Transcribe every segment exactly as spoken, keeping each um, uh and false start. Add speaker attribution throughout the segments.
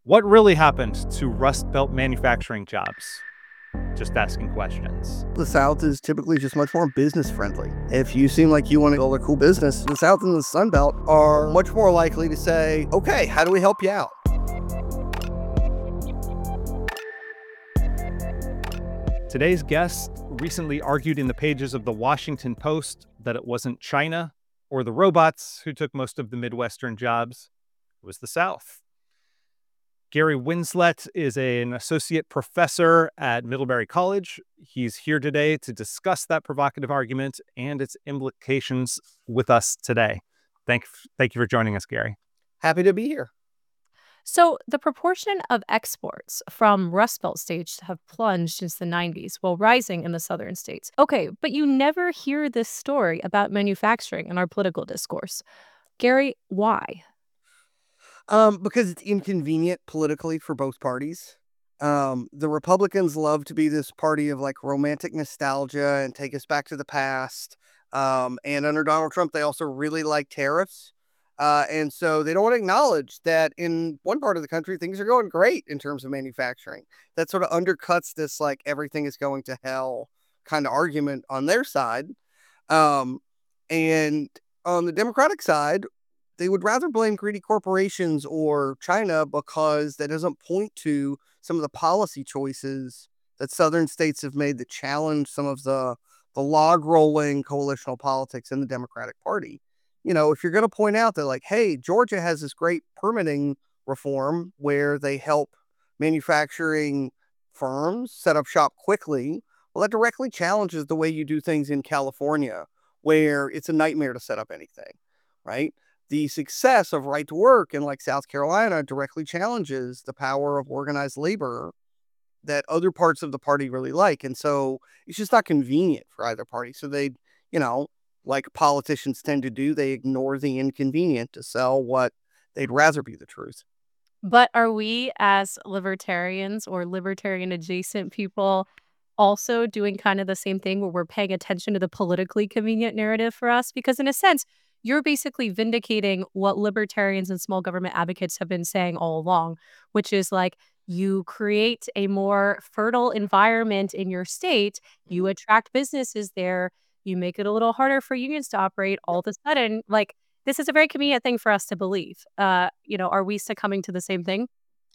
Speaker 1: What really happened to Rust Belt manufacturing jobs? Just asking questions.
Speaker 2: The South is typically just much more business friendly. If you seem like you want to build a cool business, the South and the Sun Belt are much more likely to say, okay, how do we help you out?
Speaker 1: Today's guest recently argued in the pages of the Washington Post that it wasn't China or the robots who took most of the Midwestern jobs. It was the South. Gary Winslett is a, an associate professor at Middlebury College. He's here today to discuss that provocative argument and its implications with us today. Thank, thank you for joining us, Gary.
Speaker 2: Happy to be here.
Speaker 3: So the proportion of exports from Rust Belt states have plunged since the nineties while rising in the southern states. Okay, but you never hear this story about manufacturing in our political discourse. Gary, why?
Speaker 2: Um, because it's inconvenient politically for both parties. Um, the Republicans love to be this party of like romantic nostalgia and take us back to the past. Um, and under Donald Trump, they also really like tariffs. Uh, and so they don't want to acknowledge that in one part of the country, things are going great in terms of manufacturing. That sort of undercuts this like everything is going to hell kind of argument on their side. Um, and on the Democratic side, they would rather blame greedy corporations or China because that doesn't point to some of the policy choices that southern states have made that challenge some of the, the log rolling coalitional politics in the Democratic Party. You know, if you're going to point out that, like, hey, Georgia has this great permitting reform where they help manufacturing firms set up shop quickly, well, that directly challenges the way you do things in California, where it's a nightmare to set up anything, right? The success of right to work in like South Carolina directly challenges the power of organized labor that other parts of the party really like. And so it's just not convenient for either party. So they, you know, like politicians tend to do, they ignore the inconvenient to sell what they'd rather be the truth.
Speaker 3: But are we as libertarians or libertarian adjacent people also doing kind of the same thing where we're paying attention to the politically convenient narrative for us? Because in a sense, you're basically vindicating what libertarians and small government advocates have been saying all along, which is like you create a more fertile environment in your state, you attract businesses there, you make it a little harder for unions to operate. All of a sudden, like this is a very convenient thing for us to believe. Uh, you know, are we succumbing to the same thing?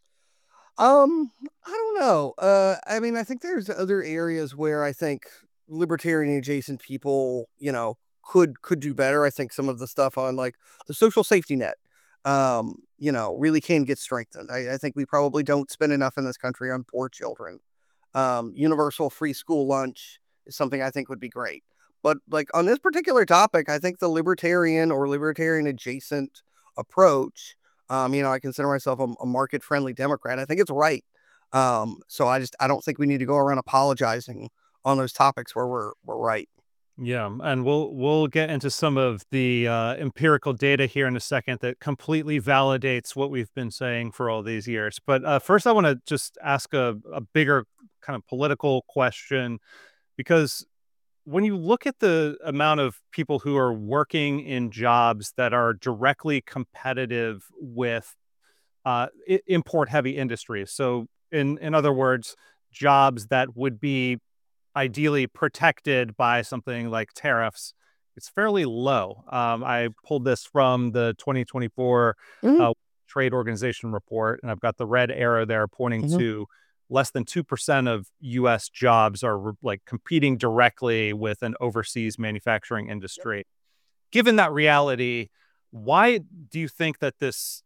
Speaker 2: Um, I don't know. Uh, I mean, I think there's other areas where I think libertarian adjacent people, you know, could could do better. I think some of the stuff on like the social safety net, um, you know, really can get strengthened. I, I think we probably don't spend enough in this country on poor children. Um, universal free school lunch is something I think would be great. But like on this particular topic, I think the libertarian or libertarian adjacent approach, um, you know, I consider myself a, a market friendly Democrat. I think it's right. Um, so I just I don't think we need to go around apologizing on those topics where we're we're right.
Speaker 1: Yeah, and we'll we'll get into some of the uh, empirical data here in a second that completely validates what we've been saying for all these years. But uh, first, I want to just ask a, a bigger kind of political question, because when you look at the amount of people who are working in jobs that are directly competitive with uh, i- import-heavy industries, so in in other words, jobs that would be ideally protected by something like tariffs, it's fairly low. Um, I pulled this from the twenty twenty-four
Speaker 2: Mm-hmm.
Speaker 1: uh, Trade Organization report, and I've got the red arrow there pointing
Speaker 2: Mm-hmm.
Speaker 1: to less than two percent of U S jobs are like competing directly with an overseas manufacturing industry. Given that reality, why do you think that this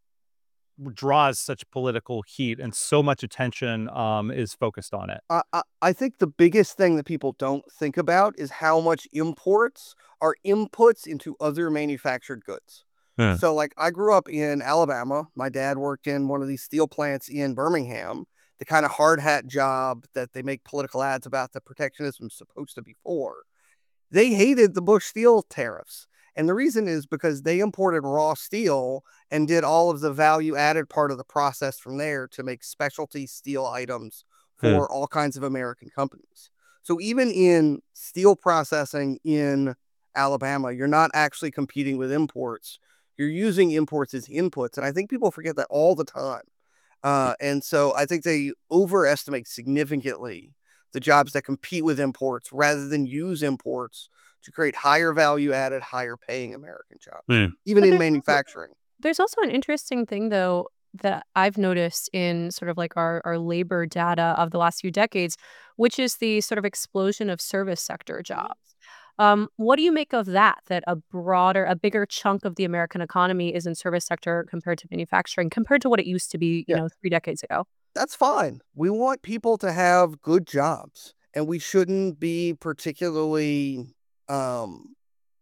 Speaker 1: draws such political heat and so much attention um, is focused on it?
Speaker 2: I, I I think the biggest thing that people don't think about is how much imports are inputs into other manufactured goods.
Speaker 1: Yeah.
Speaker 2: So, like, I grew up in Alabama. My dad worked in one of these steel plants in Birmingham, the kind of hard hat job that they make political ads about that protectionism is supposed to be for. They hated the Bush steel tariffs. And the reason is because they imported raw steel and did all of the value added part of the process from there to make specialty steel items
Speaker 1: Yeah.
Speaker 2: for all kinds of American companies. So even in steel processing in Alabama, you're not actually competing with imports. You're using imports as inputs. And I think people forget that all the time. Uh, and so I think they overestimate significantly the jobs that compete with imports rather than use imports to create higher value added, higher paying American jobs,
Speaker 1: Yeah.
Speaker 2: even
Speaker 3: But
Speaker 2: in
Speaker 3: there's also
Speaker 2: manufacturing.
Speaker 3: there's also an interesting thing, though, that I've noticed in sort of like our our labor data of the last few decades, which is the sort of explosion of service sector jobs. Um, what do you make of that, that a broader a bigger chunk of the American economy is in service sector compared to manufacturing, compared to what it used to be, you
Speaker 2: Yeah,
Speaker 3: know, three decades ago?
Speaker 2: that's fine. We want people to have good jobs, and we shouldn't be particularly um,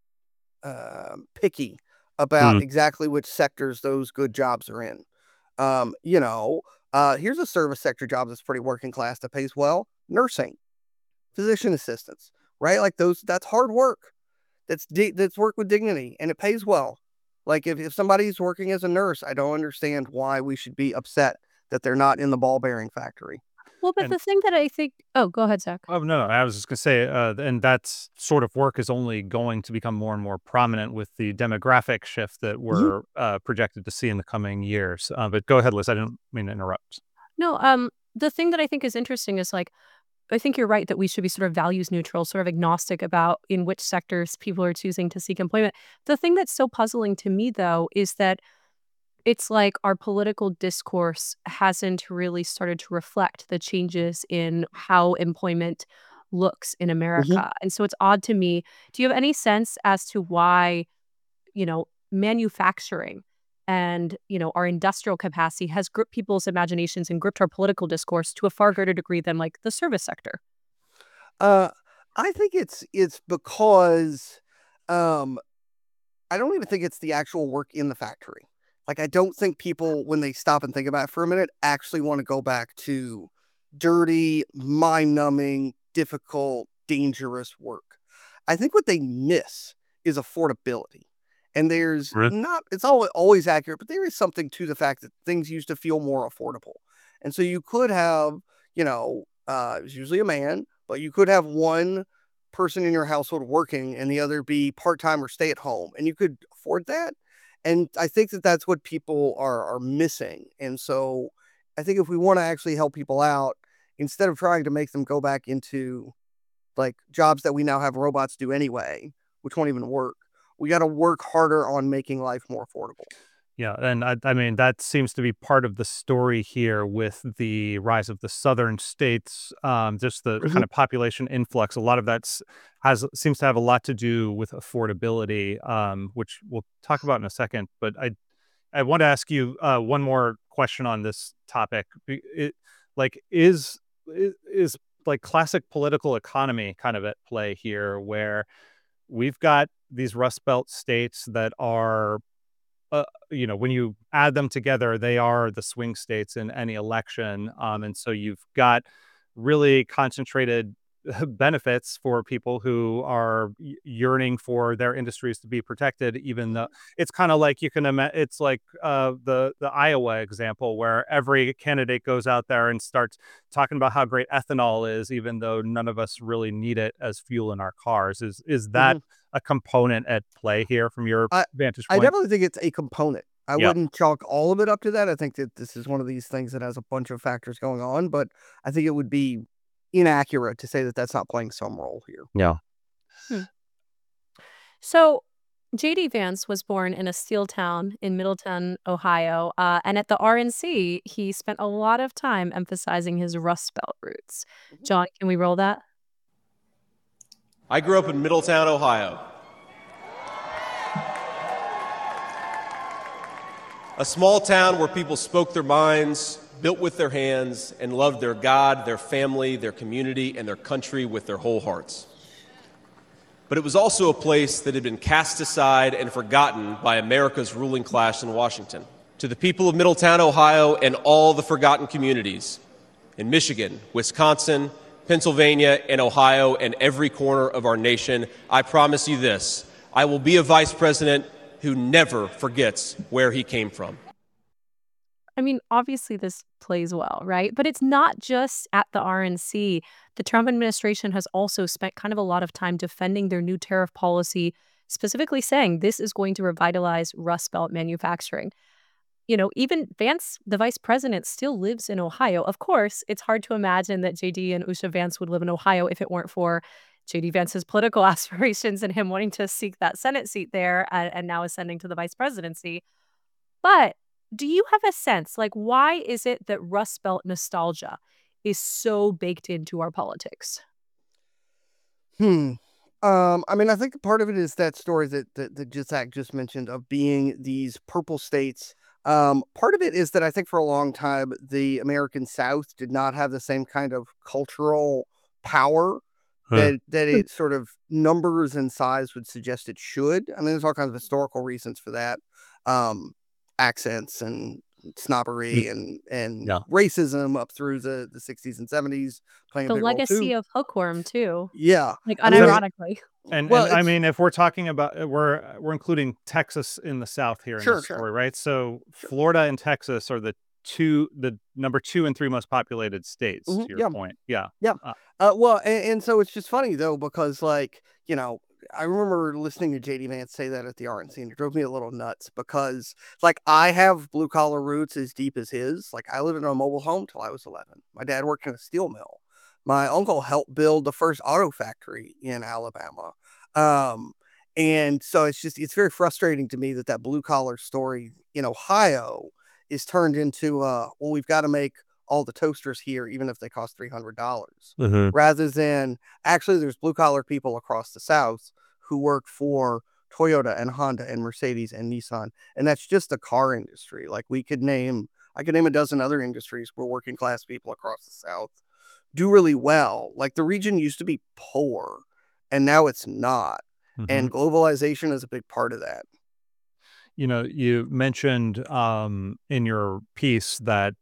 Speaker 2: uh, picky about
Speaker 1: Mm.
Speaker 2: exactly which sectors those good jobs are in. Um, you know, uh, here's a service sector job that's pretty working class that pays well: nursing, physician assistants, right? Like those, that's hard work. That's di- that's work with dignity, and it pays well. Like if, if somebody's working as a nurse, I don't understand why we should be upset that they're not in the ball bearing factory.
Speaker 3: Well, but
Speaker 1: And
Speaker 3: the thing that I think oh, go ahead, Zach.
Speaker 1: oh, no, I was just gonna say, uh, and that's sort of work is only going to become more and more prominent with the demographic shift that
Speaker 2: Mhm.
Speaker 1: we're uh, projected to see in the coming years. Uh, but go ahead, Liz. I didn't mean to interrupt.
Speaker 3: No, um, the thing that I think is interesting is like I think you're right that we should be sort of values neutral, sort of agnostic about in which sectors people are choosing to seek employment. The thing that's so puzzling to me, though, is that it's like our political discourse hasn't really started to reflect the changes in how employment looks in
Speaker 2: Mhm.
Speaker 3: America. And so it's odd to me. Do you have any sense as to why, you know, manufacturing and, you know, our industrial capacity has gripped people's imaginations and gripped our political discourse to a far greater degree than like the service sector?
Speaker 2: Uh, I think it's it's because um, I don't even think it's the actual work in the factory. Like, I don't think people, when they stop and think about it for a minute, actually want to go back to dirty, mind numbing, difficult, dangerous work. I think what they miss is affordability. And there's
Speaker 1: Really?
Speaker 2: not, it's always, always accurate, but there is something to the fact that things used to feel more affordable. And so you could have, you know, uh, it was usually a man, but you could have one person in your household working and the other be part-time or stay at home, and you could afford that. And I think that that's what people are are missing. And so I think if we want to actually help people out, instead of trying to make them go back into like jobs that we now have robots do anyway, which won't even work, we got to work harder on making life more affordable.
Speaker 1: Yeah, and I, I mean that seems to be part of the story here with the rise of the southern states. Um, just the
Speaker 2: Mhm.
Speaker 1: kind of population influx. A lot of that's has seems to have a lot to do with affordability, um, which we'll talk about in a second. But I I want to ask you uh, one more question on this topic. Be- It, like, is is is like classic political economy kind of at play here, where we've got these Rust Belt states that are uh, you know, when you add them together, they are the swing states in any election. Um, and so you've got really concentrated benefits for people who are y- yearning for their industries to be protected. Even though it's kind of like you can imagine, it's like uh, the the Iowa example where every candidate goes out there and starts talking about how great ethanol is, even though none of us really need it as fuel in our cars. Is is that
Speaker 2: Mhm.
Speaker 1: a component at play here from your
Speaker 2: I
Speaker 1: vantage
Speaker 2: I
Speaker 1: point?
Speaker 2: definitely think it's a component. I
Speaker 1: Yeah.
Speaker 2: wouldn't chalk all of it up to that. I think that this is one of these things that has a bunch of factors going on, but I think it would be inaccurate to say that that's not playing some role here.
Speaker 1: Yeah.
Speaker 3: Hmm. So J D. Vance was born in a steel town in Middletown, Ohio. Uh, and at the R N C, he spent a lot of time emphasizing his Rust Belt roots. John, can we roll that?
Speaker 4: I grew up in Middletown, Ohio, a small town where people spoke their minds, built with their hands, and loved their God, their family, their community, and their country with their whole hearts. But it was also a place that had been cast aside and forgotten by America's ruling class in Washington. To the people of Middletown, Ohio, and all the forgotten communities in Michigan, Wisconsin, Pennsylvania, and Ohio, and every corner of our nation, I promise you this: I will be a vice president who never forgets where he came from.
Speaker 3: I mean, obviously this plays well, right? But it's not just at the R N C. The Trump administration has also spent kind of a lot of time defending their new tariff policy, specifically saying this is going to revitalize Rust Belt manufacturing. you know, even Vance, the vice president, still lives in Ohio. Of course, it's hard to imagine that J D and Usha Vance would live in Ohio if it weren't for J D Vance's political aspirations and him wanting to seek that Senate seat there, and, and now ascending to the vice presidency. But do you have a sense, like, why is it that Rust Belt nostalgia is so baked into our politics?
Speaker 2: Hmm. Um, I mean, I think part of it is that story that that, that just Zach just mentioned of being these purple states. Um, part of it is that I think for a long time the American South did not have the same kind of cultural power
Speaker 1: Huh.
Speaker 2: that that it sort of numbers and size would suggest it should. I mean, there's all kinds of historical reasons for that, um, accents and snobbery and and
Speaker 1: Yeah.
Speaker 2: racism up through the the sixties and seventies playing a
Speaker 3: The
Speaker 2: big role
Speaker 3: legacy
Speaker 2: too.
Speaker 3: of Hookworm, too.
Speaker 2: Yeah,
Speaker 3: Like,
Speaker 2: I mean, it-
Speaker 3: unironically.
Speaker 1: And
Speaker 2: Well,
Speaker 1: and I
Speaker 2: it's-
Speaker 1: mean, if we're talking about uh, we're we're including Texas in the South here in
Speaker 2: Sure,
Speaker 1: this
Speaker 2: sure.
Speaker 1: story, right? So
Speaker 2: Sure.
Speaker 1: Florida and Texas are the two, the number two and three most populated states.
Speaker 2: Mhm,
Speaker 1: To your
Speaker 2: yeah.
Speaker 1: point, yeah.
Speaker 2: Uh, well, and, and so it's just funny though because like you know I remember listening to J D Vance say that at the R N C and it drove me a little nuts because like I have blue collar roots as deep as his. Like I lived in a mobile home till I was eleven. My dad worked in a steel mill. My uncle helped build the first auto factory in Alabama. Um, and so it's just it's very frustrating to me that that blue collar story in Ohio is turned into uh well we've got to make all the toasters here even if they cost three hundred dollars
Speaker 1: Mhm.
Speaker 2: rather than actually there's blue collar people across the South who work for Toyota and Honda and Mercedes and Nissan, and that's just the car industry. Like we could name I could name a dozen other industries where working class people across the South do really well. Like the region used to be poor and now it's not.
Speaker 1: Mhm.
Speaker 2: And globalization is a big part of that.
Speaker 1: You know, you mentioned um, in your piece that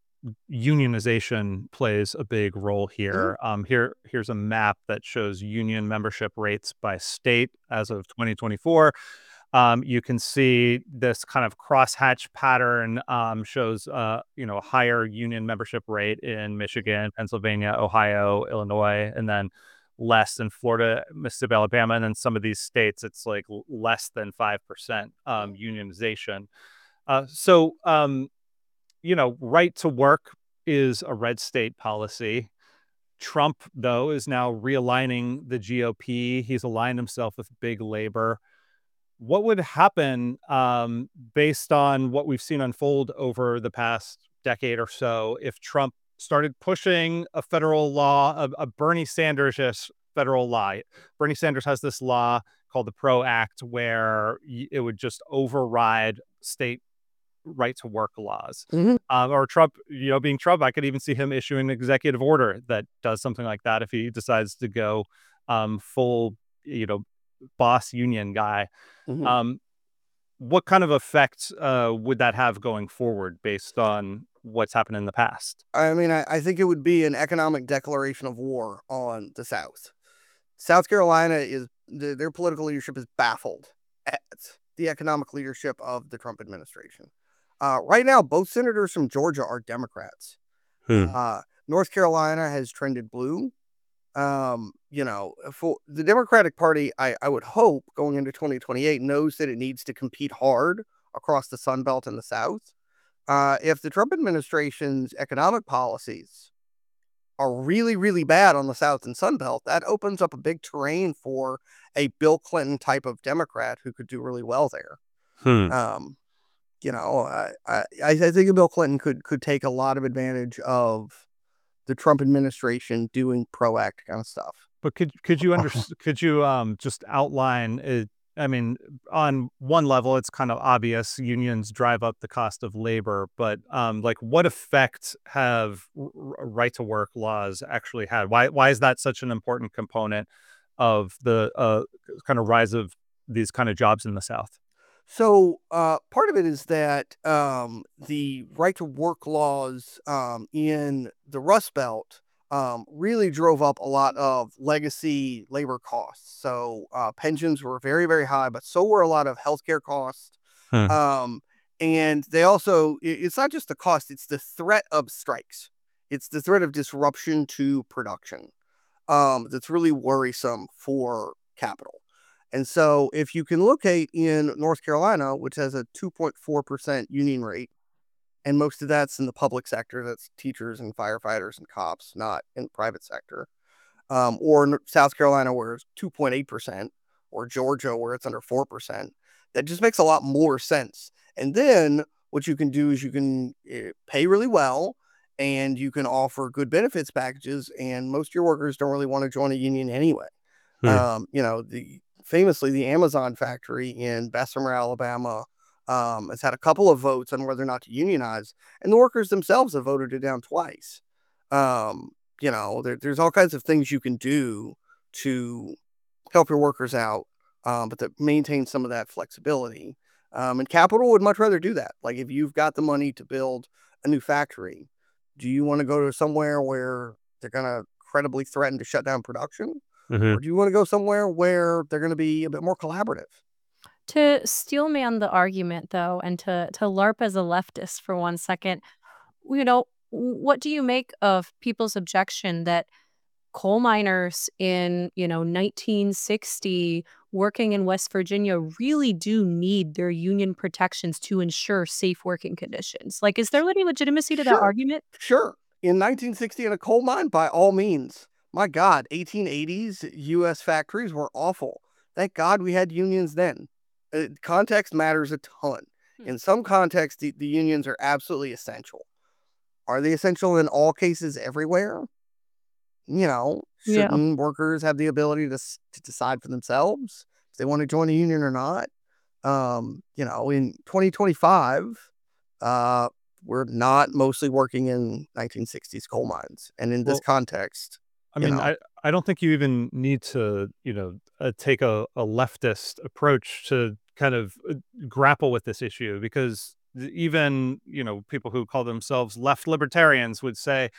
Speaker 1: unionization plays a big role here. Um, here, here's a map that shows union membership rates by state as of twenty twenty-four. Um, you can see this kind of crosshatch pattern um, shows, uh, you know, a higher union membership rate in Michigan, Pennsylvania, Ohio, Illinois, and then less in Florida, Mississippi, Alabama, and then some of these states, it's like l- less than five percent um, unionization. Uh, so, um, you know, right to work is a red state policy. Trump, though, is now realigning the G O P. He's aligned himself with big labor. What would happen um, based on what we've seen unfold over the past decade or so if Trump started pushing a federal law, a, a Bernie Sanders federal law? Bernie Sanders has this law called the PRO Act where y- it would just override state right to work laws.
Speaker 2: Mhm.
Speaker 1: Um, or Trump, you know, being Trump, I could even see him issuing an executive order that does something like that if he decides to go um, full, you know, boss union guy.
Speaker 2: Mhm.
Speaker 1: Um, what kind of effect uh, would that have going forward based on what's happened in the past?
Speaker 2: I mean, I, I think it would be an economic declaration of war on the South. South Carolina is the, their political leadership is baffled at the economic leadership of the Trump administration. Uh, right now, both senators from Georgia are Democrats. Uh, North Carolina has trended blue. Um, you know, for the Democratic Party, I, I would hope going into twenty twenty-eight knows that it needs to compete hard across the Sun Belt and the South. Uh, if the Trump administration's economic policies are really, really bad on the South and Sun Belt, that opens up a big terrain for a Bill Clinton type of Democrat who could do really well there.
Speaker 1: Hmm.
Speaker 2: Um, you know, I, I, I think Bill Clinton could could take a lot of advantage of the Trump administration doing pro-act kind of stuff.
Speaker 1: But could could you under, could you um, just outline it? I mean, on one level, it's kind of obvious unions drive up the cost of labor, but um, like, what effect have r- r- right to work laws actually had? Why why is that such an important component of the uh, kind of rise of these kind of jobs in the South?
Speaker 2: So uh, part of it is that um, the right to work laws um, in the Rust Belt um, really drove up a lot of legacy labor costs. So uh, pensions were very, very high, but so were a lot of healthcare costs.
Speaker 1: Hmm.
Speaker 2: Um, and they also, i- it's not just the cost, it's the threat of strikes. It's the threat of disruption to production um, that's really worrisome for capital. And so if you can locate in North Carolina, which has a two point four percent union rate, And most of that's in the public sector. That's teachers and firefighters and cops, not in the private sector. Um, or South Carolina, where it's two point eight percent, or Georgia, where it's under four percent. That just makes a lot more sense. And then what you can do is you can uh, pay really well, and you can offer good benefits packages. And most of your workers don't really want to join a union anyway.
Speaker 1: Hmm.
Speaker 2: Um, you know, the famously, the Amazon factory in Bessemer, Alabama, um, has had a couple of votes on whether or not to unionize, and the workers themselves have voted it down twice. Um, you know, there, there's all kinds of things you can do to help your workers out, um, but to maintain some of that flexibility. Um, and capital would much rather do that. Like, if you've got the money to build a new factory, do you want to go to somewhere where they're going to credibly threaten to shut down production?
Speaker 1: Mhm.
Speaker 2: Or do you want to go somewhere where they're going to be a bit more collaborative?
Speaker 3: To steelman the argument, though, and to to LARP as a leftist for one second, you know, w- what do you make of people's objection that coal miners in, you know, nineteen sixty working in West Virginia really do need their union protections to ensure safe working conditions? Like, is there any legitimacy to that
Speaker 2: Sure,
Speaker 3: argument?
Speaker 2: sure. In nineteen sixty, in a coal mine, by all means. My God, eighteen eighties U S factories were awful. Thank God we had unions then. Uh, context matters a ton.
Speaker 3: Hmm.
Speaker 2: In some contexts, the, the unions are absolutely essential. Are they essential in all cases everywhere? You know,
Speaker 3: Yeah.
Speaker 2: shouldn't workers have the ability to, s- to decide for themselves if they want to join a union or not? Um, you know, in twenty twenty-five, uh, we're not mostly working in nineteen sixties coal mines. And in this
Speaker 1: Well,
Speaker 2: context,
Speaker 1: I
Speaker 2: you
Speaker 1: mean,
Speaker 2: know,
Speaker 1: I I don't think you even need to, you know, uh, take a a leftist approach to kind of uh, grapple with this issue because th- even, you know, people who call themselves left libertarians would say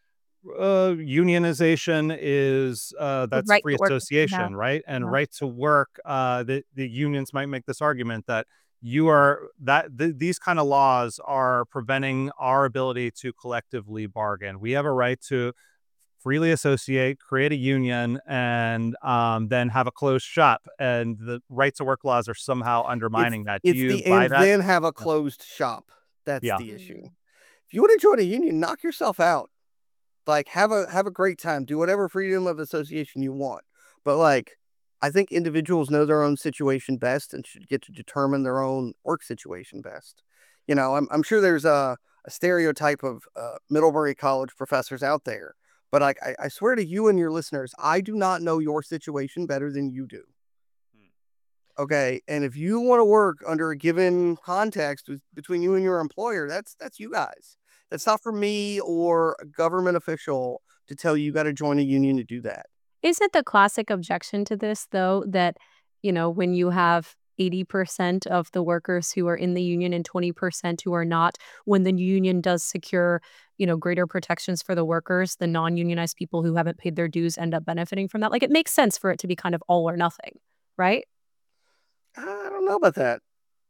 Speaker 1: uh, unionization is uh,
Speaker 3: The
Speaker 1: that's
Speaker 3: right
Speaker 1: free
Speaker 3: to work. Yeah.
Speaker 1: association, right? And
Speaker 3: Yeah.
Speaker 1: right to work. Uh, the the unions might make this argument that you are that th- these kind of laws are preventing our ability to collectively bargain. We have a right to freely associate, create a union, and um, then have a closed shop. And the right to work laws are somehow
Speaker 2: it's
Speaker 1: undermining that. Do
Speaker 2: it's
Speaker 1: you
Speaker 2: the
Speaker 1: buy
Speaker 2: and
Speaker 1: that?
Speaker 2: then have a
Speaker 1: Yeah.
Speaker 2: closed shop. That's
Speaker 1: Yeah.
Speaker 2: the issue.
Speaker 3: Mm.
Speaker 2: If you want to join a union, knock yourself out. Like, have a have a great time. Do whatever freedom of association you want. But like, I think individuals know their own situation best and should get to determine their own work situation best. You know, I'm I'm sure there's a, a stereotype of uh, Middlebury College professors out there, but like, I, I swear to you and your listeners, I do not know your situation better than you do. Okay, and if you want to work under a given context with, between you and your employer, that's that's you guys. That's not for me or a government official to tell you you got to join a union to do that.
Speaker 3: Isn't the classic objection to this, though, that, you know, when you have eighty percent of the workers who are in the union and twenty percent who are not, when the union does secure, you know, greater protections for the workers, the non-unionized people who haven't paid their dues end up benefiting from that? Like, it makes sense for it to be kind of all or nothing, right?
Speaker 2: I don't know about that.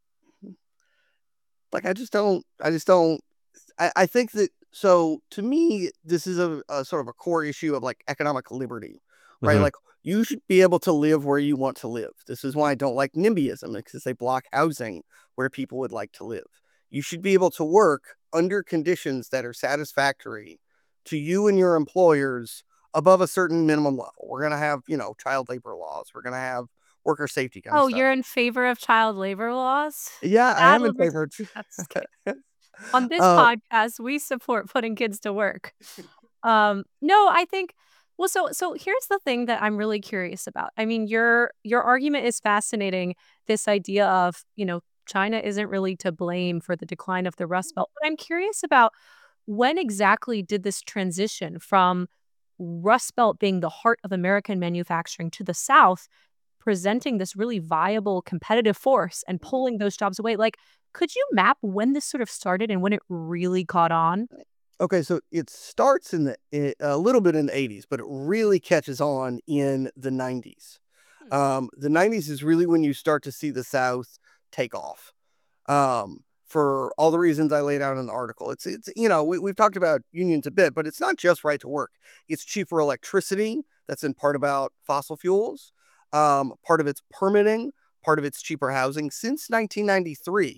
Speaker 2: Like, I just don't. I just don't. I, I think that, so to me, this is a, a sort of a core issue of like economic liberty, right?
Speaker 1: Mhm.
Speaker 2: Like, you should be able to live where you want to live. This is why I don't like NIMBYism, because they block housing where people would like to live. You should be able to work under conditions that are satisfactory to you and your employers above a certain minimum level. We're going to have, you know, child labor laws. We're going to have worker safety kind of
Speaker 3: Oh,
Speaker 2: stuff.
Speaker 3: you're in favor of child labor laws?
Speaker 2: Yeah, I
Speaker 3: Bad
Speaker 2: am in
Speaker 3: liber
Speaker 2: favor.
Speaker 3: That's On this
Speaker 2: uh,
Speaker 3: podcast, we support putting kids to work. Um, no, I think well, so so here's the thing that I'm really curious about. I mean, your your argument is fascinating. This idea of, you know, China isn't really to blame for the decline of the Rust Belt. But I'm curious about when exactly did this transition from Rust Belt being the heart of American manufacturing to the South presenting this really viable competitive force and pulling those jobs away? Like, could you map when this sort of started and when it really caught on?
Speaker 2: Okay, so it starts in the i- a little bit in the eighties, but it really catches on in the nineties.
Speaker 3: Hmm.
Speaker 2: Um, the nineties is really when you start to see the South take off. Um, for all the reasons I laid out in the article. It's it's you know, we, we've talked about unions a bit, but it's not just right to work. It's cheaper electricity. That's in part about fossil fuels. Um, part of it's permitting. Part of it's cheaper housing. Since nineteen ninety-three,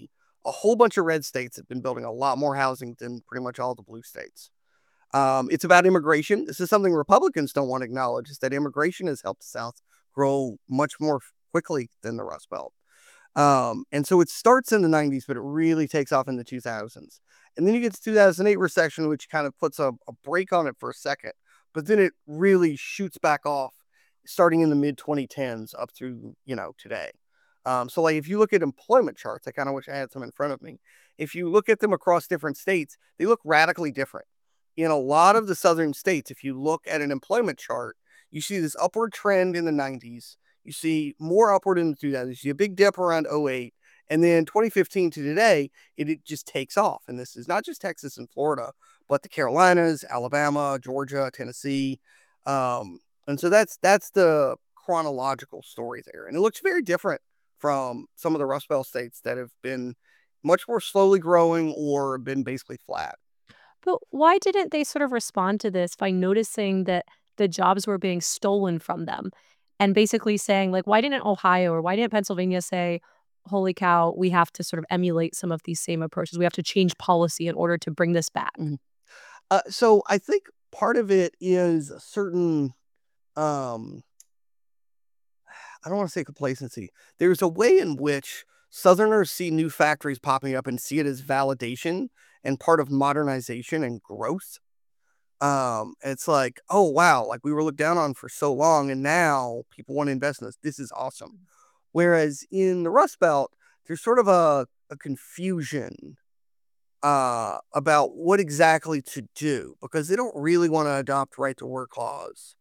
Speaker 2: a whole bunch of red states have been building a lot more housing than pretty much all the blue states. Um, it's about immigration. This is something Republicans don't want to acknowledge, is that immigration has helped the South grow much more quickly than the Rust Belt. Um, and so it starts in the nineties, but it really takes off in the two thousands. And then you get to two thousand eight recession, which kind of puts a, a break on it for a second. But then it really shoots back off starting in the mid twenty tens up through, you know, today. Um, so like if you look at employment charts, I kind of wish I had some in front of me. If you look at them across different states, they look radically different. In a lot of the southern states, if you look at an employment chart, you see this upward trend in the nineties. You see more upward in the two thousands. You see a big dip around oh eight. And then twenty fifteen to today, it, it just takes off. And this is not just Texas and Florida, but the Carolinas, Alabama, Georgia, Tennessee. Um, and so that's that's the chronological story there. And it looks very different from some of the Rust Belt states that have been much more slowly growing or been basically flat.
Speaker 3: But why didn't they sort of respond to this by noticing that the jobs were being stolen from them and basically saying, like, why didn't Ohio or why didn't Pennsylvania say, holy cow, we have to sort of emulate some of these same approaches. We have to change policy in order to bring this back.
Speaker 2: Mm-hmm. Uh, so I think part of it is a certain, um, I don't want to say complacency. There's a way in which Southerners see new factories popping up and see it as validation and part of modernization and growth. Um, it's like, oh, wow, like we were looked down on for so long and now people want to invest in this. This is awesome. Whereas in the Rust Belt, there's sort of a, a confusion uh, about what exactly to do because they don't really want to adopt right to work laws.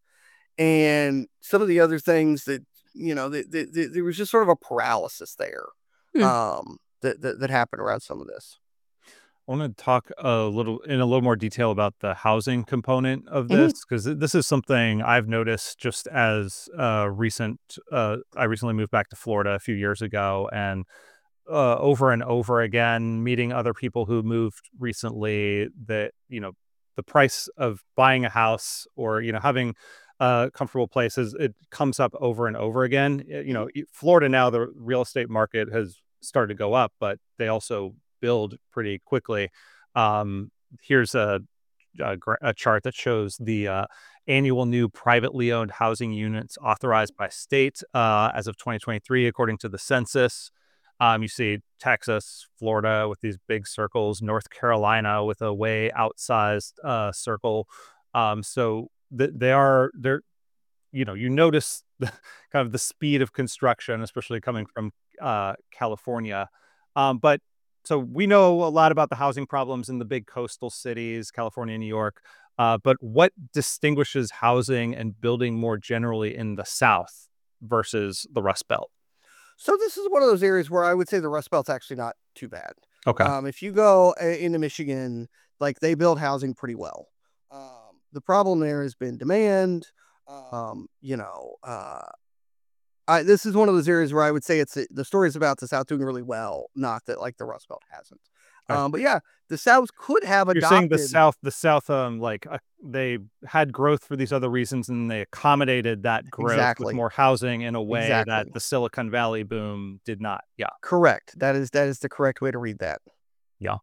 Speaker 2: And some of the other things that, you know, the, the, the, there was just sort of a paralysis there
Speaker 3: Hmm.
Speaker 2: um, that, that, that happened around some of this.
Speaker 1: I want to talk a little in a little more detail about the housing component of
Speaker 2: Mhm.
Speaker 1: this because this is something I've noticed just as uh, recent. Uh, I recently moved back to Florida a few years ago, and uh, over and over again, meeting other people who moved recently, that you know, the price of buying a house or you know having a comfortable places, it comes up over and over again. Y- You know, e- Florida now, the real estate market has started to go up, but they also build pretty quickly. Um, here's a, a, gra- a chart that shows the uh, annual new privately owned housing units authorized by state uh, as of twenty twenty-three, according to the census. Um, you see Texas, Florida with these big circles, North Carolina with a way outsized uh, circle. Um, so th- they are they're you know you notice the, kind of the speed of construction, especially coming from uh, California. Um, but so we know a lot about the housing problems in the big coastal cities, California, New York. Uh, but what distinguishes housing and building more generally in the South versus the Rust Belt?
Speaker 2: So this is one of those areas where I would say the Rust Belt's actually not too bad.
Speaker 1: Okay.
Speaker 2: Um, if you go uh, into Michigan, like they build housing pretty well. Um, the problem there has been demand. Um, you know, uh, I, this is one of those areas where I would say it's the story is about the South doing really well, not that like the Rust Belt hasn't.
Speaker 1: Okay.
Speaker 2: Um, but yeah, the South could have
Speaker 1: You're saying the
Speaker 2: adopted.
Speaker 1: South, the South, um, like uh, they had growth for these other reasons, and they accommodated that growth with
Speaker 2: Exactly.
Speaker 1: more housing in a way that
Speaker 2: Exactly.
Speaker 1: the Silicon Valley boom did not. Yeah,
Speaker 2: Correct. That is that is the correct way to read that.
Speaker 1: yeah.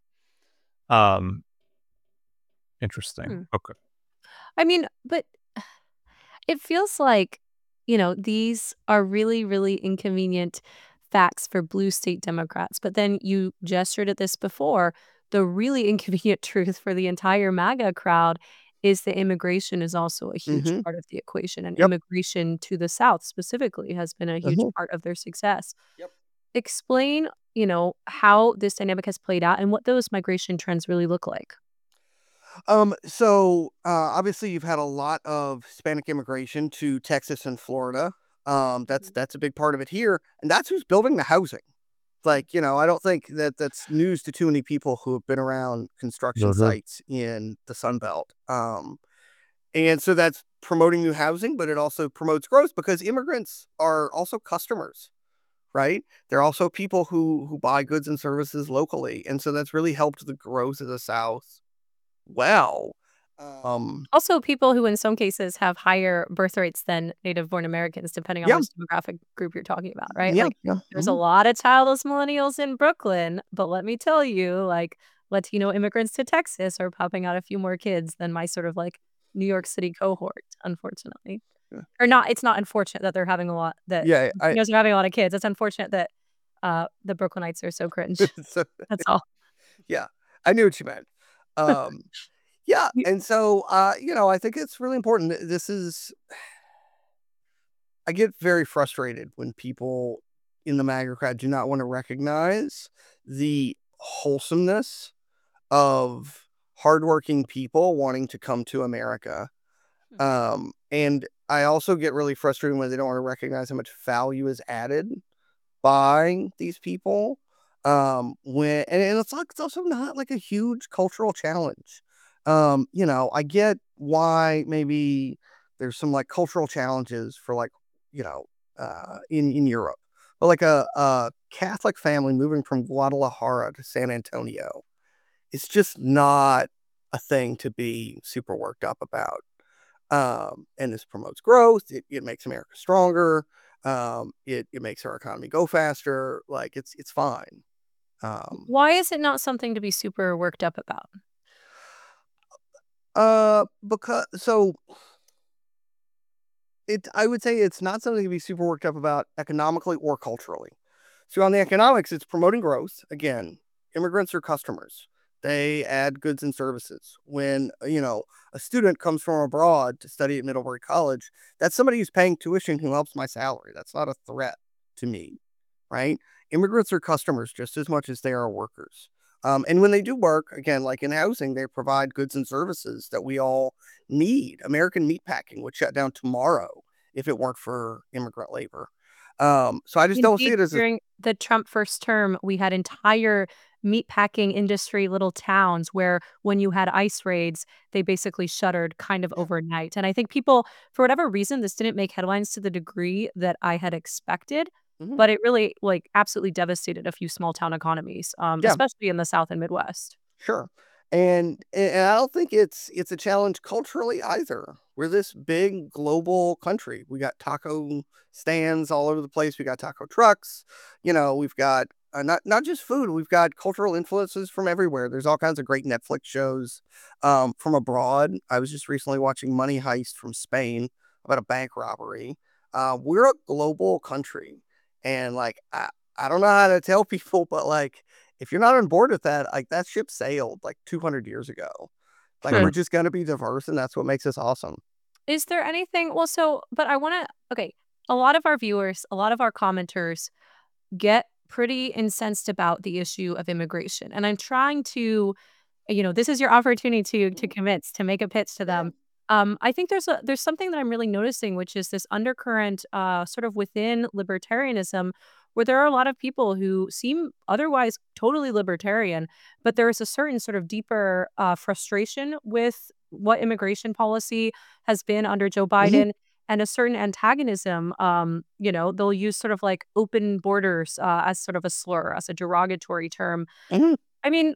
Speaker 1: Um, interesting.
Speaker 3: Hmm.
Speaker 1: Okay.
Speaker 3: I mean, but it feels like, you know, these are really, really inconvenient facts for blue state Democrats. But then you gestured at this before. The really inconvenient truth for the entire MAGA crowd is that immigration is also a huge
Speaker 2: Mhm.
Speaker 3: part of the equation. And
Speaker 2: Yep.
Speaker 3: immigration to the South specifically has been a huge
Speaker 2: Mhm.
Speaker 3: part of their success.
Speaker 2: Yep.
Speaker 3: Explain, you know, how this dynamic has played out and what those migration trends really look like.
Speaker 2: Um, so uh, obviously you've had a lot of Hispanic immigration to Texas and Florida. Um, that's that's a big part of it here, and that's who's building the housing. Like, you know, I don't think that that's news to too many people who have been around construction
Speaker 1: Mhm.
Speaker 2: sites in the Sun Belt. Um, and so that's promoting new housing, but it also promotes growth because immigrants are also customers, right? They're also people who who buy goods and services locally, and so that's really helped the growth of the South well. Um,
Speaker 3: Also, people who in some cases have higher birth rates than native-born Americans, depending on
Speaker 2: yeah,
Speaker 3: which demographic group you're talking about, right?
Speaker 2: yeah,
Speaker 3: Like,
Speaker 2: yeah.
Speaker 3: there's a
Speaker 2: Mhm.
Speaker 3: lot of childless millennials in Brooklyn, but let me tell you, like, Latino immigrants to Texas are popping out a few more kids than my sort of, like, New York City cohort, unfortunately.
Speaker 2: Yeah,
Speaker 3: Or not it's not unfortunate that they're having a lot that
Speaker 2: yeah, I
Speaker 3: Latinos are having a lot of kids. It's unfortunate that, uh, the Brooklynites are so cringe.
Speaker 2: so
Speaker 3: That's all.
Speaker 2: yeah, I knew what you meant. Um, yeah,
Speaker 3: You
Speaker 2: and so, uh, you know, I think it's really important. Th- This is I get very frustrated when people in the MAGA crowd do not want to recognize the wholesomeness of hardworking people wanting to come to America.
Speaker 3: Mhm.
Speaker 2: Um, and I also get really frustrated when they don't want to recognize how much value is added by these people. Um, when and, and it's like it's also not like a huge cultural challenge. Um, you know, I get why maybe there's some like cultural challenges for like, you know, uh in, in Europe. But like a, a Catholic family moving from Guadalajara to San Antonio, it's just not a thing to be super worked up about. Um, and this promotes growth. It, it makes America stronger. Um, it, it makes our economy go faster. Like it's it's fine. Um,
Speaker 3: Why is it not something to be super worked up about?
Speaker 2: uh, because so it I would say it's not something to be super worked up about economically or culturally. So on the economics, it's promoting growth. Again, immigrants are customers. They add goods and services. When, you know, a student comes from abroad to study at Middlebury College, that's somebody who's paying tuition who helps my salary. That's not a threat to me, right? Immigrants are customers just as much as they are workers. Um, and when they do work, again, like in housing, they provide goods and services that we all need. American meatpacking would shut down tomorrow if it weren't for immigrant labor. Um, so I just don't see
Speaker 3: Indeed,
Speaker 2: it as a
Speaker 3: during the Trump first term, we had entire meatpacking industry little towns where when you had ICE raids, they basically shuttered kind of
Speaker 2: yeah.
Speaker 3: overnight. And I think people, for whatever reason, this didn't make headlines to the degree that I had expected,
Speaker 2: Mhm.
Speaker 3: but it really, like, absolutely devastated a few small town economies, um,
Speaker 2: Yeah,
Speaker 3: especially in the South and Midwest.
Speaker 2: sure. And and I don't think it's it's a challenge culturally either. We're this big global country. We got taco stands all over the place. We got taco trucks. You know, we've got uh, not not just food. We've got cultural influences from everywhere. There's all kinds of great Netflix shows um, from abroad. I was just recently watching Money Heist from Spain about a bank robbery. Uh, we're a global country, and like I I don't know how to tell people, but like if you're not on board with that, like that ship sailed like two hundred years ago. Like
Speaker 3: Hmm.
Speaker 2: we're just going to be diverse and that's what makes us awesome.
Speaker 3: Is there anything, well, so, but I want to, okay, a lot of our viewers, a lot of our commenters get pretty incensed about the issue of immigration. And I'm trying to, you know, this is your opportunity to to
Speaker 2: Mhm.
Speaker 3: convince, to make a pitch to
Speaker 2: Yeah.
Speaker 3: them. Um, I think there's a there's something that I'm really noticing, which is this undercurrent, uh, sort of within libertarianism, where there are a lot of people who seem otherwise totally libertarian, but there is a certain sort of deeper uh, frustration with what immigration policy has been under Joe
Speaker 2: Mhm.
Speaker 3: Biden. And a certain antagonism. Um, you know, they'll use sort of like open borders uh, as sort of a slur, as a derogatory term.
Speaker 2: Mhm.
Speaker 3: I mean,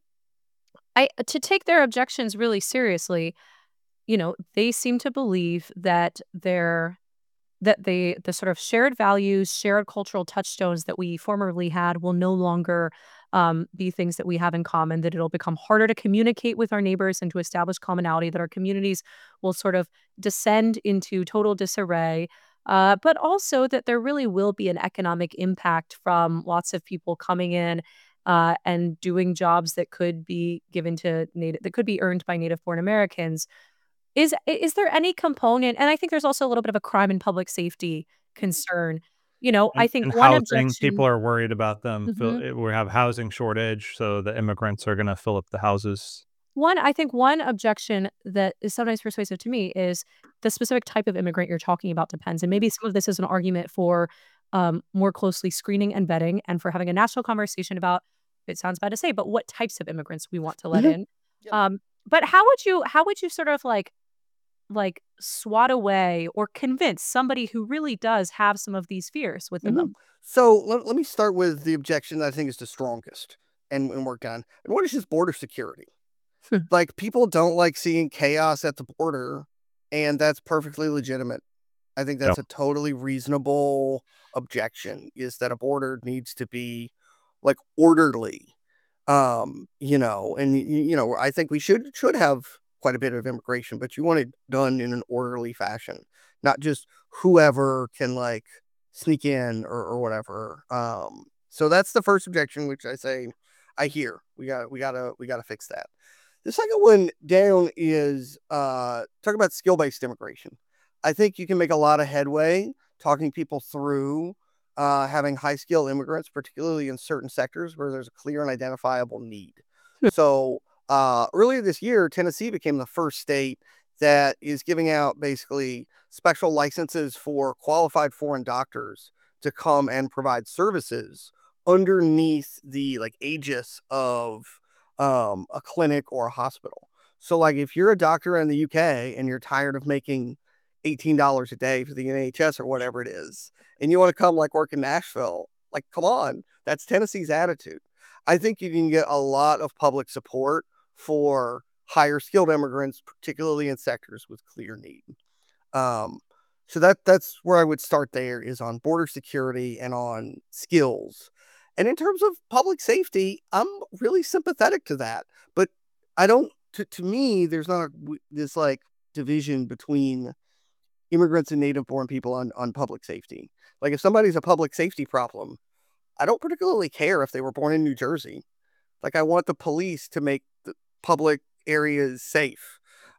Speaker 3: I to take their objections really seriously, you know, they seem to believe that their that they the sort of shared values, shared cultural touchstones that we formerly had will no longer um, be things that we have in common, that it'll become harder to communicate with our neighbors and to establish commonality, that our communities will sort of descend into total disarray. Uh, but also that there really will be an economic impact from lots of people coming in uh, and doing jobs that could be given to native that could be earned by native born Americans. Is is there any component, and I think there's also a little bit of a crime and public safety concern. You know, I
Speaker 1: And
Speaker 3: think
Speaker 1: and
Speaker 3: one
Speaker 1: housing, people
Speaker 3: objection.
Speaker 1: are worried about them fill
Speaker 3: Mhm.
Speaker 1: eh, we have housing shortage, so the immigrants are gonna fill up the houses.
Speaker 3: One I think one objection that is sometimes persuasive to me is the specific type of immigrant you're talking about depends, and maybe some of this is an argument for, um, more closely screening and vetting and for having a national conversation about, it sounds bad to say, but what types of immigrants we want to let
Speaker 2: Mhm.
Speaker 3: in.
Speaker 2: Yep.
Speaker 3: Um, but how would you how would you sort of like like, swat away or convince somebody who really does have some of these fears within
Speaker 2: Mhm.
Speaker 3: them?
Speaker 2: So let, let me start with the objection that I think is the strongest and, and work on. And what is just border security? Like, people don't like seeing chaos at the border, and that's perfectly legitimate. I think that's
Speaker 1: Yeah.
Speaker 2: a totally reasonable objection, is that a border needs to be, like, orderly. Um, you know, and, y you know, I think we should should have quite a bit of immigration, but you want it done in an orderly fashion, not just whoever can, like, sneak in or or whatever. Um, so that's the first objection, which I say I hear. We got we gotta we gotta fix that. The second one down is, uh, talk about skill-based immigration. I think you can make a lot of headway talking people through, uh, having high-skill immigrants, particularly in certain sectors where there's a clear and identifiable need. So, uh, earlier this year, Tennessee became the first state that is giving out basically special licenses for qualified foreign doctors to come and provide services underneath the, like, aegis of, um, a clinic or a hospital. So, like, if you're a doctor in the U K and you're tired of making eighteen dollars a day for the N H S or whatever it is, and you wanna come, like, work in Nashville, like, come on. That's Tennessee's attitude. I think you can get a lot of public support for higher skilled immigrants, particularly in sectors with clear need. Um, so that that's where I would start there, is on border security and on skills. And in terms of public safety, I'm really sympathetic to that. But I don't to to me, there's not a w this, like, division between immigrants and native-born people on on public safety. Like, if somebody's a public safety problem, I don't particularly care if they were born in New Jersey. Like, I want the police to make the public areas safe.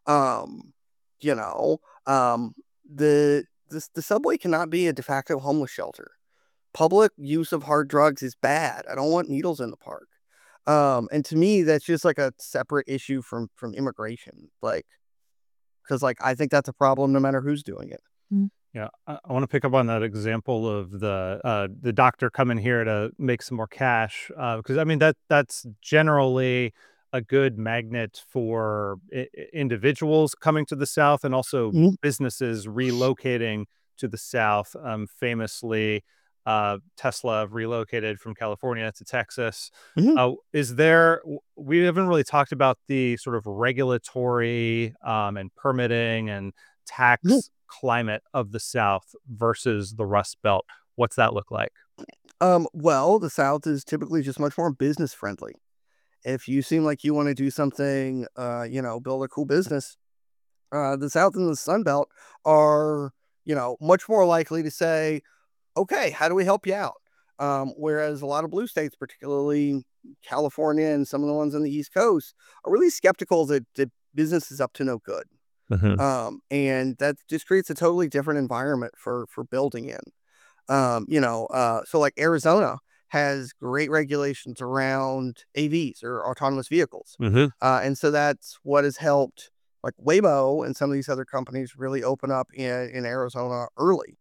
Speaker 2: Um, you know, um, the the the subway cannot be a de facto homeless shelter. Public use of hard drugs is bad. I don't want needles in the park. Um, and to me, that's just like a separate issue from from immigration. Like, because like I think that's a problem no matter who's doing it.
Speaker 1: Yeah, I, I want to pick up on that example of the uh, the doctor coming here to make some more cash, because I mean that that's generally a good magnet for I- I- individuals coming to the South, and also
Speaker 2: Mhm.
Speaker 1: businesses relocating to the South. Um, famously, uh, Tesla relocated from California to Texas.
Speaker 2: Mhm.
Speaker 1: Uh, is there? w- We haven't really talked about the sort of regulatory um, and permitting and
Speaker 2: Mhm.
Speaker 1: tax climate of the South versus the Rust Belt. What's that look like?
Speaker 2: Um, well, the South is typically just much more business friendly. If you seem like you want to do something, uh, you know, build a cool business, uh, the South and the Sun Belt are, you know, much more likely to say, okay, how do we help you out? Um, whereas a lot of blue states, particularly California and some of the ones on the East Coast, are really skeptical that, that business is up to no good.
Speaker 1: Mhm.
Speaker 2: Um, and that just creates a totally different environment for for building in. Um, you know, uh, so like Arizona has great regulations around A Vs or autonomous vehicles.
Speaker 1: Mhm.
Speaker 2: Uh, and so that's what has helped like Waymo and some of these other companies really open up in, in Arizona early.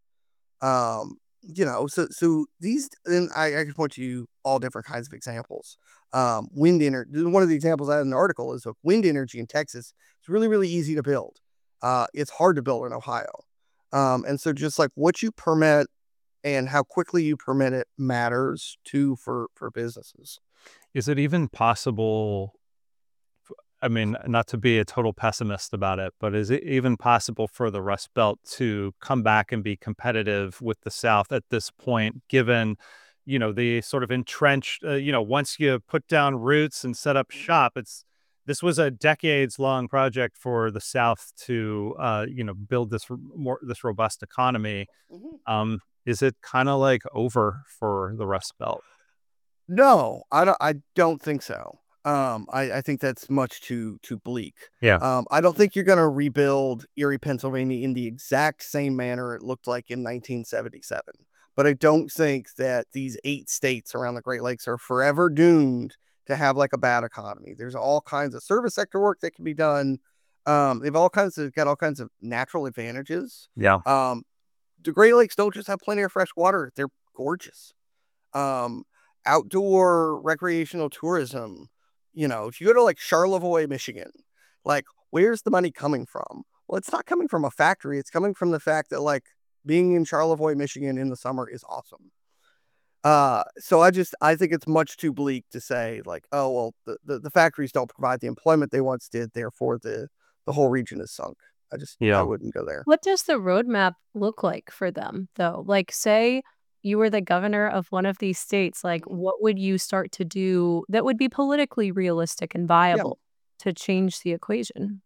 Speaker 2: Um, you know, so so these and I, I can point to you all different kinds of examples. Um, wind energy. One of the examples I had in the article is of wind energy in Texas. It's really, really easy to build. Uh, it's hard to build in Ohio. Um, and so just like what you permit and how quickly you permit it matters too for for businesses.
Speaker 1: Is it even possible? I mean, not to be a total pessimist about it, but is it even possible for the Rust Belt to come back and be competitive with the South at this point, given, you know, the sort of entrenched, uh, you know, once you put down roots and set up shop, it's this was a decades long project for the South to, uh, you know, build this r- more this robust economy.
Speaker 2: Mhm.
Speaker 1: Um, is it kind of like over for the Rust Belt?
Speaker 2: No, I don't. I don't think so. Um, I, I think that's much too too bleak.
Speaker 1: Yeah.
Speaker 2: Um, I don't think you're going to rebuild Erie, Pennsylvania, in the exact same manner it looked like in nineteen seventy-seven. But I don't think that these eight states around the Great Lakes are forever doomed to have like a bad economy. There's all kinds of service sector work that can be done. Um, they've all kinds of got all kinds of natural advantages.
Speaker 1: Yeah.
Speaker 2: Um, the Great Lakes don't just have plenty of fresh water; they're gorgeous. Um, Outdoor recreational tourism, you know, if you go to like Charlevoix, Michigan, like where's the money coming from? Well, it's not coming from a factory. It's coming from the fact that like being in Charlevoix, Michigan in the summer is awesome. Uh, so I just I think it's much too bleak to say like, oh well, the, the, the factories don't provide the employment they once did, therefore the the whole region is sunk. I just I
Speaker 1: Yeah.
Speaker 2: wouldn't go there.
Speaker 3: What does the roadmap look like for them, though? Like, say you were the governor of one of these states, like, what would you start to do that would be politically realistic and viable to change the equation?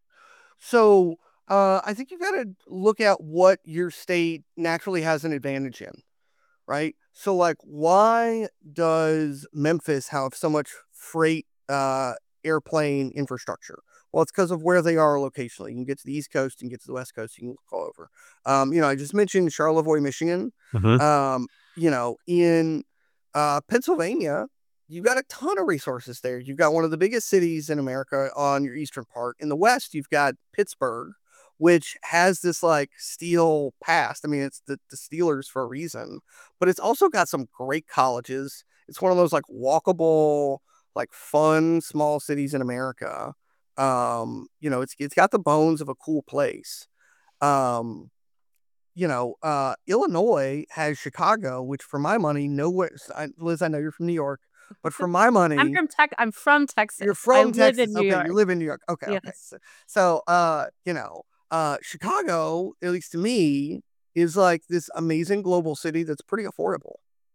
Speaker 2: So uh, I think you got to look at what your state naturally has an advantage in, right? So like, why does Memphis have so much freight uh, airplane infrastructure? Well, it's because of where they are locationally. You can get to the East Coast, you can get to the West Coast, you can look all over. Um, you know, I just mentioned Charlevoix, Michigan.
Speaker 1: Mhm.
Speaker 2: Um, you know, in uh, Pennsylvania, you've got a ton of resources there. You've got one of the biggest cities in America on your eastern part. In the West, you've got Pittsburgh, which has this like steel past. I mean, it's the, the Steelers for a reason, but it's also got some great colleges. It's one of those like walkable, like fun small cities in America. Um, you know, it's it's got the bones of a cool place. Um, you know, uh, Illinois has Chicago, which for my money, nowhere. I, Liz, I know you're from New York, but for my
Speaker 3: I'm
Speaker 2: money,
Speaker 3: from Tex I'm from Texas.
Speaker 2: you're
Speaker 3: I
Speaker 2: from
Speaker 3: live
Speaker 2: Texas.
Speaker 3: in New
Speaker 2: Okay,
Speaker 3: York.
Speaker 2: you live in New York. Okay, okay.
Speaker 3: Yes.
Speaker 2: So, so uh, you know, uh, Chicago, at least to me, is like this amazing global city that's pretty affordable,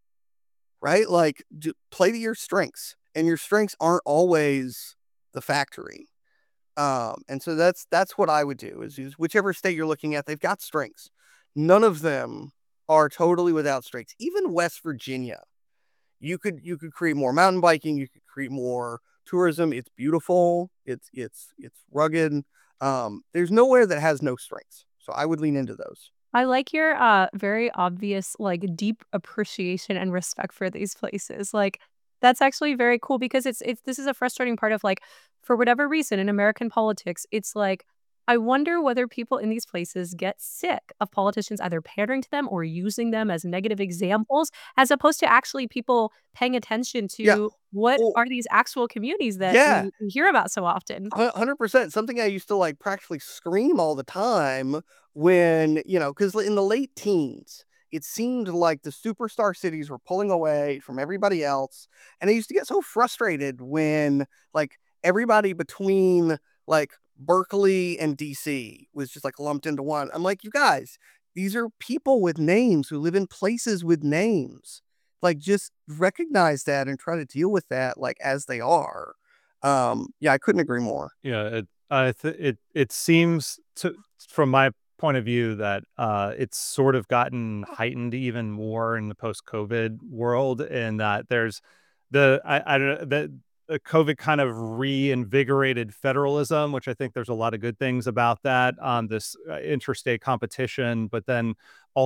Speaker 2: right? Like, d- play to your strengths, and your strengths aren't always the factory. Um, and so that's that's what I would do is, is whichever state you're looking at, they've got strengths. None of them are totally without strengths. Even West Virginia, you could you could create more mountain biking, you could create more tourism. It's beautiful, it's it's it's rugged. Um, there's nowhere that has no strengths. So I would lean into those.
Speaker 3: I like your uh very obvious like deep appreciation and respect for these places. Like that's actually very cool because it's it's this is a frustrating part of like for whatever reason in American politics, it's like I wonder whether people in these places get sick of politicians either pandering to them or using them as negative examples, as opposed to actually people paying attention
Speaker 2: Yeah.
Speaker 3: to what
Speaker 2: Oh,
Speaker 3: are these actual communities that
Speaker 2: yeah.
Speaker 3: we we hear about so often.
Speaker 2: one hundred percent. Something I used to like practically scream all the time when, you know, because in the late teens, it seemed like the superstar cities were pulling away from everybody else. And I used to get so frustrated when like everybody between like Berkeley and D C was just like lumped into one. I'm like, you guys, these are people with names who live in places with names. Like, just recognize that and try to deal with that like as they are. Um, yeah, I couldn't agree more.
Speaker 1: Yeah, it I th it it seems to from my point of view that uh it's sort of gotten heightened even more in the post-COVID world, and that there's the I I don't know that the COVID kind of reinvigorated federalism, which I think there's a lot of good things about that, um, this uh, interstate competition, but then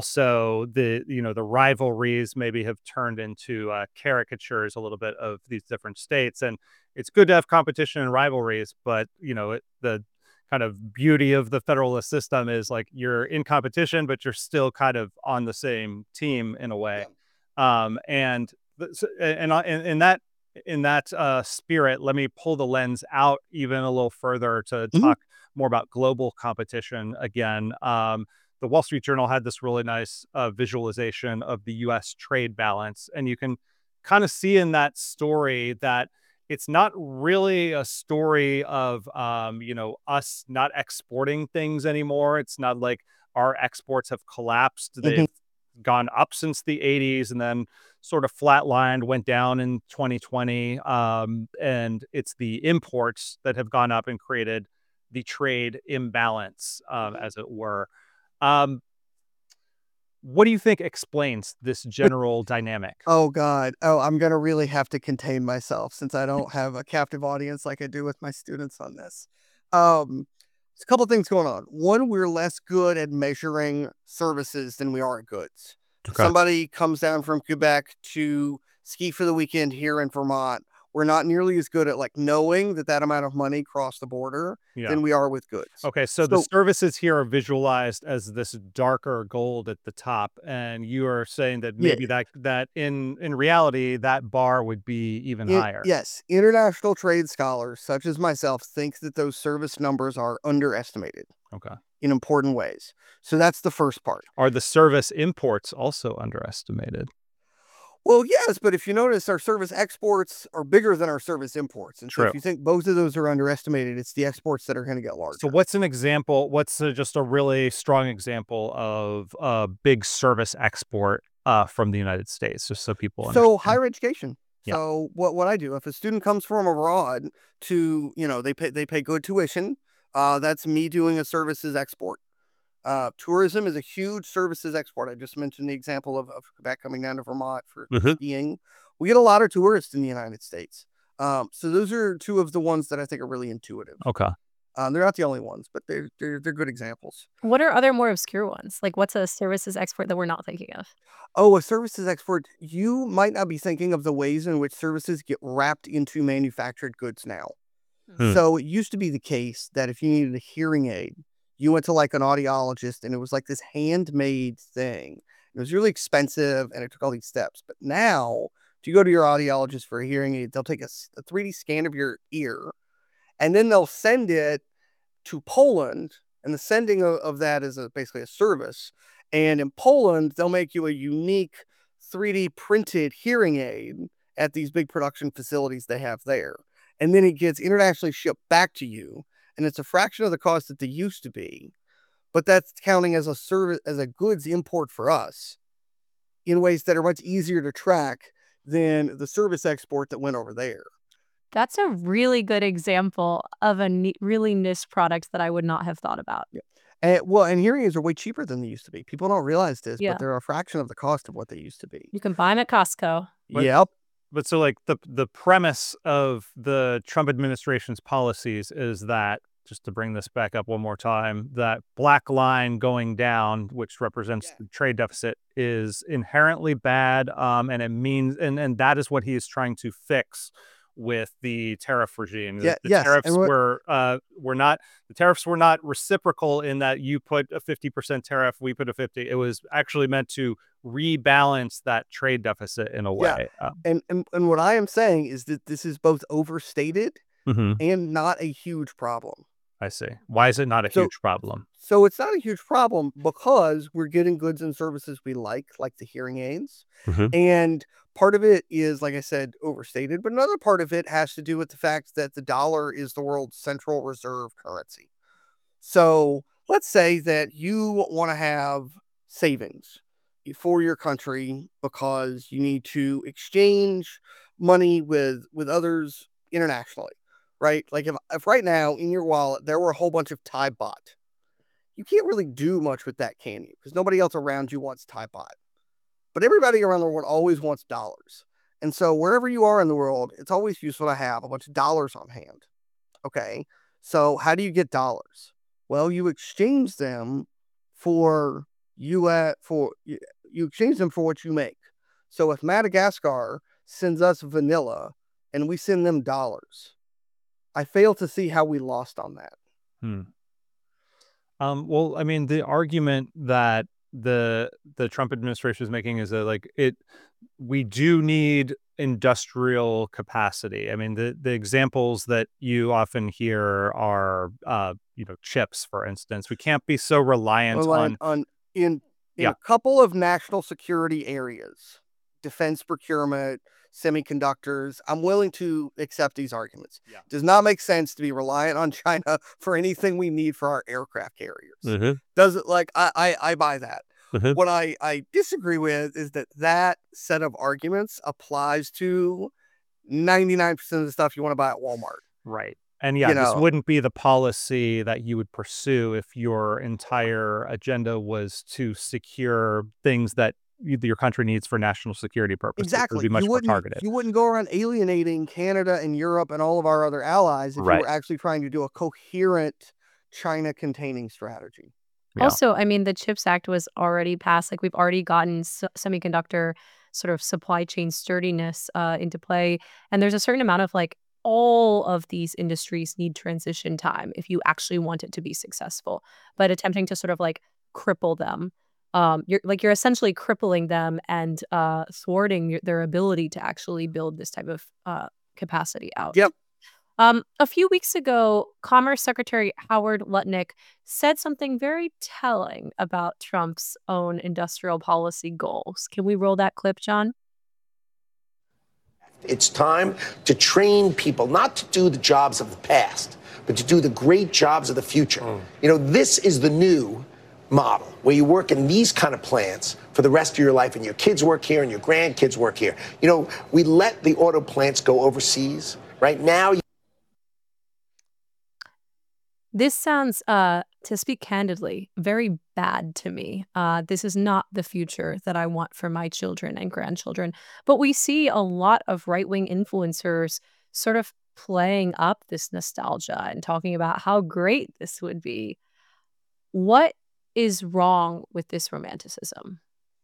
Speaker 1: also the you know the rivalries maybe have turned into uh, caricatures a little bit of these different states, and it's good to have competition and rivalries, but you know, it, the kind of beauty of the federalist system is like you're in competition, but you're still kind of on the same team in a way. Um, and th- s- and I- in, in that in that uh, spirit, let me pull the lens out even a little further to
Speaker 2: Mhm.
Speaker 1: talk more about global competition again. Um, the Wall Street Journal had this really nice uh, visualization of the U S trade balance, and you can kind of see in that story that it's not really a story of um, you know, us not exporting things anymore. It's not like our exports have collapsed.
Speaker 2: Mhm.
Speaker 1: They've gone up since the eighties and then sort of flatlined, went down in twenty twenty. Um, and it's the imports that have gone up and created the trade imbalance, um,
Speaker 2: Mhm.
Speaker 1: as it were. Um, what do you think explains this general dynamic?
Speaker 2: Oh God. Oh, I'm gonna really have to contain myself since I don't have a captive audience like I do with my students on this. Um, there's a couple things going on. One, we're less good at measuring services than we are at goods.
Speaker 1: Okay.
Speaker 2: Somebody comes down from Quebec to ski for the weekend here in Vermont. We're not nearly as good at like knowing that that amount of money crossed the border
Speaker 1: Yeah.
Speaker 2: than we are with goods.
Speaker 1: Okay, so the
Speaker 2: So
Speaker 1: services here are visualized as this darker gold at the top, and you are saying that
Speaker 2: yeah,
Speaker 1: maybe that that in in reality that bar would be even
Speaker 2: It,
Speaker 1: higher.
Speaker 2: yes, international trade scholars such as myself think that those service numbers are underestimated
Speaker 1: Okay.
Speaker 2: in important ways. So that's the first part.
Speaker 1: Are the service imports also underestimated?
Speaker 2: Well, yes, but if you notice, our service exports are bigger than our service imports. And so
Speaker 1: True.
Speaker 2: if you think both of those are underestimated, it's the exports that are going to get larger.
Speaker 1: So what's an example? What's a, just a really strong example of a big service export uh, from the United States, just so people
Speaker 2: So
Speaker 1: understand?
Speaker 2: higher education.
Speaker 1: Yeah.
Speaker 2: So what what I do, if a student comes from abroad to, you know, they pay they pay good tuition, uh, that's me doing a services export. Uh, tourism is a huge services export. I just mentioned the example of, of Quebec coming down to Vermont for
Speaker 1: Mhm.
Speaker 2: skiing. We get a lot of tourists in the United States. Um, so those are two of the ones that I think are really intuitive.
Speaker 1: Okay.
Speaker 2: Um, they're not the only ones, but they're they're they're good examples.
Speaker 3: What are other more obscure ones? Like, what's a services export that we're not thinking of?
Speaker 2: Oh, a services export. You might not be thinking of the ways in which services get wrapped into manufactured goods now.
Speaker 1: Hmm.
Speaker 2: So it used to be the case that if you needed a hearing aid, you went to like an audiologist and it was like this handmade thing. It was really expensive and it took all these steps. But now, if you go to your audiologist for a hearing aid, they'll take a, s- a three D scan of your ear and then they'll send it to Poland. And the sending of, of that is a, basically a service. And in Poland, they'll make you a unique three D printed hearing aid at these big production facilities they have there. And then it gets internationally shipped back to you. And it's a fraction of the cost that they used to be. But that's counting as a service, as a goods import for us in ways that are much easier to track than the service export that went over there.
Speaker 3: That's a really good example of a ne- really niche product that I would not have thought about.
Speaker 2: And, well, and hearing aids are way cheaper than they used to be. People don't realize this,
Speaker 3: Yeah.
Speaker 2: but they're a fraction of the cost of what they used to be.
Speaker 3: You can buy them at Costco.
Speaker 1: But-
Speaker 2: Yep.
Speaker 1: But so like the the premise of the Trump administration's policies is that, just to bring this back up one more time, that black line going down, which represents
Speaker 2: Yeah.
Speaker 1: the trade deficit, is inherently bad, um, and it means and and that is what he is trying to fix with the tariff regime. The,
Speaker 2: Yeah,
Speaker 1: the
Speaker 2: yes,
Speaker 1: tariffs
Speaker 2: and what-
Speaker 1: were uh were not the tariffs were not reciprocal in that you put a fifty percent tariff, we put a fifty. It was actually meant to rebalance that trade deficit in a
Speaker 2: Yeah.
Speaker 1: way. Um,
Speaker 2: And, and and what I am saying is that this is both overstated
Speaker 1: mhm.
Speaker 2: and not a huge problem.
Speaker 1: I see. Why is it not a
Speaker 2: So-
Speaker 1: huge problem?
Speaker 2: So it's not a huge problem because we're getting goods and services we like, like the hearing aids.
Speaker 1: Mhm.
Speaker 2: And part of it is, like I said, overstated, but another part of it has to do with the fact that the dollar is the world's central reserve currency. So let's say that you want to have savings for your country because you need to exchange money with with others internationally, right? Like if, if right now in your wallet there were a whole bunch of Thai baht, you can't really do much with that, can you? Because nobody else around you wants Thai baht. But everybody around the world always wants dollars. And so wherever you are in the world, it's always useful to have a bunch of dollars on hand. Okay. So how do you get dollars? Well, you exchange them for U S for you you exchange them for what you make. So if Madagascar sends us vanilla and we send them dollars, I fail to see how we lost on that.
Speaker 1: Hmm. Um, well, I mean, the argument that the the Trump administration is making is that like it, we do need industrial capacity. I mean, the the examples that you often hear are, uh, you know, chips, for instance. We can't be so reliant
Speaker 2: Reliant
Speaker 1: on.
Speaker 2: on in in
Speaker 1: Yeah.
Speaker 2: a couple of national security areas, defense procurement, semiconductors, I'm willing to accept these arguments.
Speaker 1: Yeah.
Speaker 2: Does not make sense to be reliant on China for anything we need for our aircraft carriers.
Speaker 1: Mhm.
Speaker 2: Does it like I I, I buy that.
Speaker 1: Mhm.
Speaker 2: What I, I disagree with is that that set of arguments applies to ninety-nine percent of the stuff you want to buy at Walmart.
Speaker 1: Right. And yeah,
Speaker 2: You
Speaker 1: this
Speaker 2: know.
Speaker 1: wouldn't be the policy that you would pursue if your entire agenda was to secure things that you, your country needs for national security purposes. It would
Speaker 2: Exactly.
Speaker 1: be much
Speaker 2: You
Speaker 1: more
Speaker 2: wouldn't
Speaker 1: targeted.
Speaker 2: you wouldn't go around alienating Canada and Europe and all of our other allies if
Speaker 1: Right.
Speaker 2: you were actually trying to do a coherent China containing strategy.
Speaker 1: Yeah.
Speaker 3: Also, I mean, the CHIPS Act was already passed. Like, we've already gotten s- semiconductor sort of supply chain sturdiness uh, into play. And there's a certain amount of like, all of these industries need transition time if you actually want it to be successful. But attempting to sort of like cripple them, um, you're like you're essentially crippling them and uh, thwarting your, their ability to actually build this type of uh, capacity out.
Speaker 2: Yep.
Speaker 3: Um, a few weeks ago, Commerce Secretary Howard Lutnick said something very telling about Trump's own industrial policy goals. Can we roll that clip, John?
Speaker 5: It's time to train people not to do the jobs of the past, but to do the great jobs of the future. Mm. You know, this is the new model where you work in these kind of plants for the rest of your life, and your kids work here and your grandkids work here. You know, we let the auto plants go overseas. Right now,
Speaker 3: This sounds, uh, to speak candidly, very bad to me. Uh, this is not the future that I want for my children and grandchildren. But we see a lot of right-wing influencers sort of playing up this nostalgia and talking about how great this would be. What is wrong with this romanticism?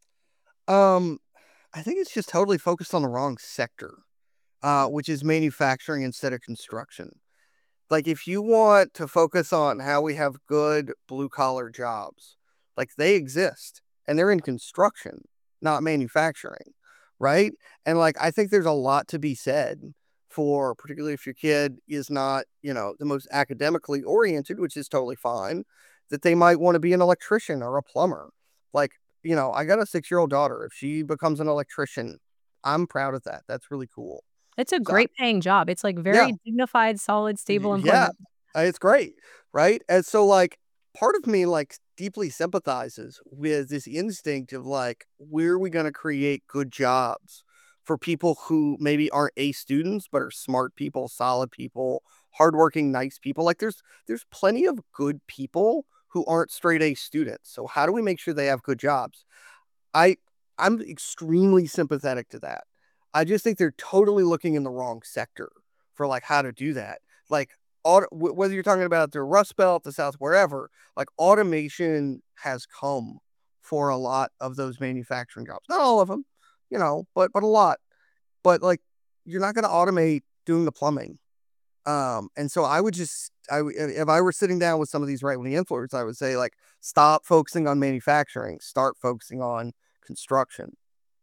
Speaker 2: Um, I think it's just totally focused on the wrong sector, uh, which is manufacturing instead of construction. Like, if you want to focus on how we have good blue collar jobs, like they exist and they're in construction, not manufacturing, right? And like, I think there's a lot to be said for, particularly if your kid is not, you know, the most academically oriented, which is totally fine, that they might want to be an electrician or a plumber. Like, you know, I got a six year old daughter. If she becomes an electrician, I'm proud of that. That's really cool.
Speaker 3: It's a
Speaker 2: So,
Speaker 3: great paying job. It's like
Speaker 2: yeah,
Speaker 3: very dignified, solid, stable
Speaker 2: yeah,
Speaker 3: employment.
Speaker 2: uh, it's great, right? And so, like, part of me like deeply sympathizes with this instinct of like, where are we going to create good jobs for people who maybe aren't A students but are smart people, solid people, hardworking, nice people. Like, there's there's plenty of good people who aren't straight A students. So how do we make sure they have good jobs? I I'm extremely sympathetic to that. I just think they're totally looking in the wrong sector for like how to do that. Like, auto, w- whether you're talking about the Rust Belt, the South, wherever, like automation has come for a lot of those manufacturing jobs. Not all of them, you know, but but a lot. But like, you're not going to automate doing the plumbing. Um, and so I would just, I w- if I were sitting down with some of these right wing influencers, I would say like, stop focusing on manufacturing, start focusing on construction.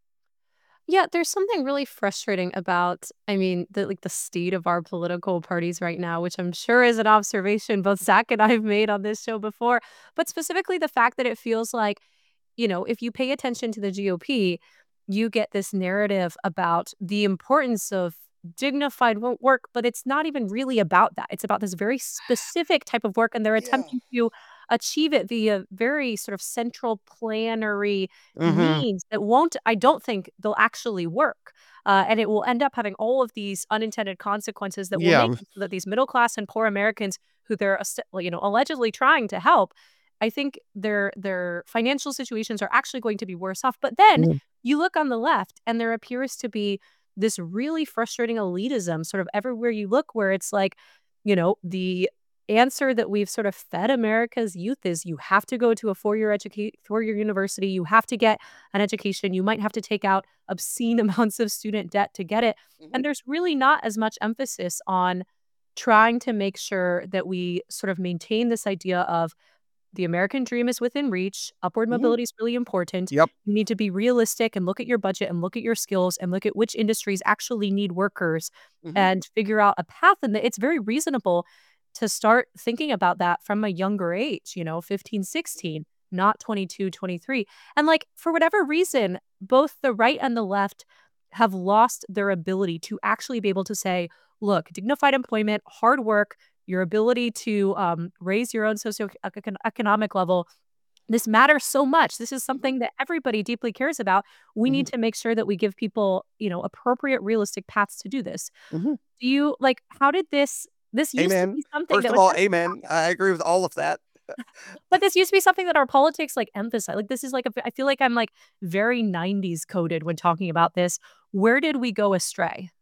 Speaker 3: Yeah, there's something really frustrating about, I mean, the like the state of our political parties right now, which I'm sure is an observation both Zach and I have made on this show before, but specifically the fact that it feels like, you know, if you pay attention to the G O P, you get this narrative about the importance of dignified wo- work, but it's not even really about that. It's about this very specific type of work, and they're
Speaker 2: Yeah.
Speaker 3: attempting to achieve it via very sort of central plannery
Speaker 2: Mm-hmm.
Speaker 3: means that won't, I don't think they'll actually work. Uh, and it will end up having all of these unintended consequences that will
Speaker 2: Yeah.
Speaker 3: make it so that these middle class and poor Americans who they're ass- you know allegedly trying to help, I think their their financial situations are actually going to be worse off. But then
Speaker 2: Mhm.
Speaker 3: you look on the left, and there appears to be this really frustrating elitism sort of everywhere you look, where it's like, you know, the answer that we've sort of fed America's youth is you have to go to a four-year educate four-year university, you have to get an education, you might have to take out obscene amounts of student debt to get it.
Speaker 2: Mhm.
Speaker 3: And there's really not as much emphasis on trying to make sure that we sort of maintain this idea of the American dream is within reach. Upward
Speaker 2: Mhm.
Speaker 3: mobility is really important.
Speaker 2: Yep.
Speaker 3: You need to be realistic and look at your budget and look at your skills and look at which industries actually need workers
Speaker 2: Mhm.
Speaker 3: and figure out a path. And it's very reasonable to start thinking about that from a younger age, you know, fifteen, sixteen, not twenty-two, twenty-three. And like, for whatever reason, both the right and the left have lost their ability to actually be able to say, look, dignified employment, hard work, your ability to um, raise your own socioeconomic level. This matters so much. This is something that everybody deeply cares about. We need
Speaker 2: Mhm.
Speaker 3: to make sure that we give people, you know, appropriate, realistic paths to do this.
Speaker 2: Mhm.
Speaker 3: Do you like, how did this, this used to
Speaker 2: Amen.
Speaker 3: be something
Speaker 2: First
Speaker 3: that
Speaker 2: of
Speaker 3: was,
Speaker 2: all, amen. I agree with all of that.
Speaker 3: but this used to be something that our politics like emphasize. Like, this is like, a, I feel like I'm like very nineties coded when talking about this. Where did we go astray?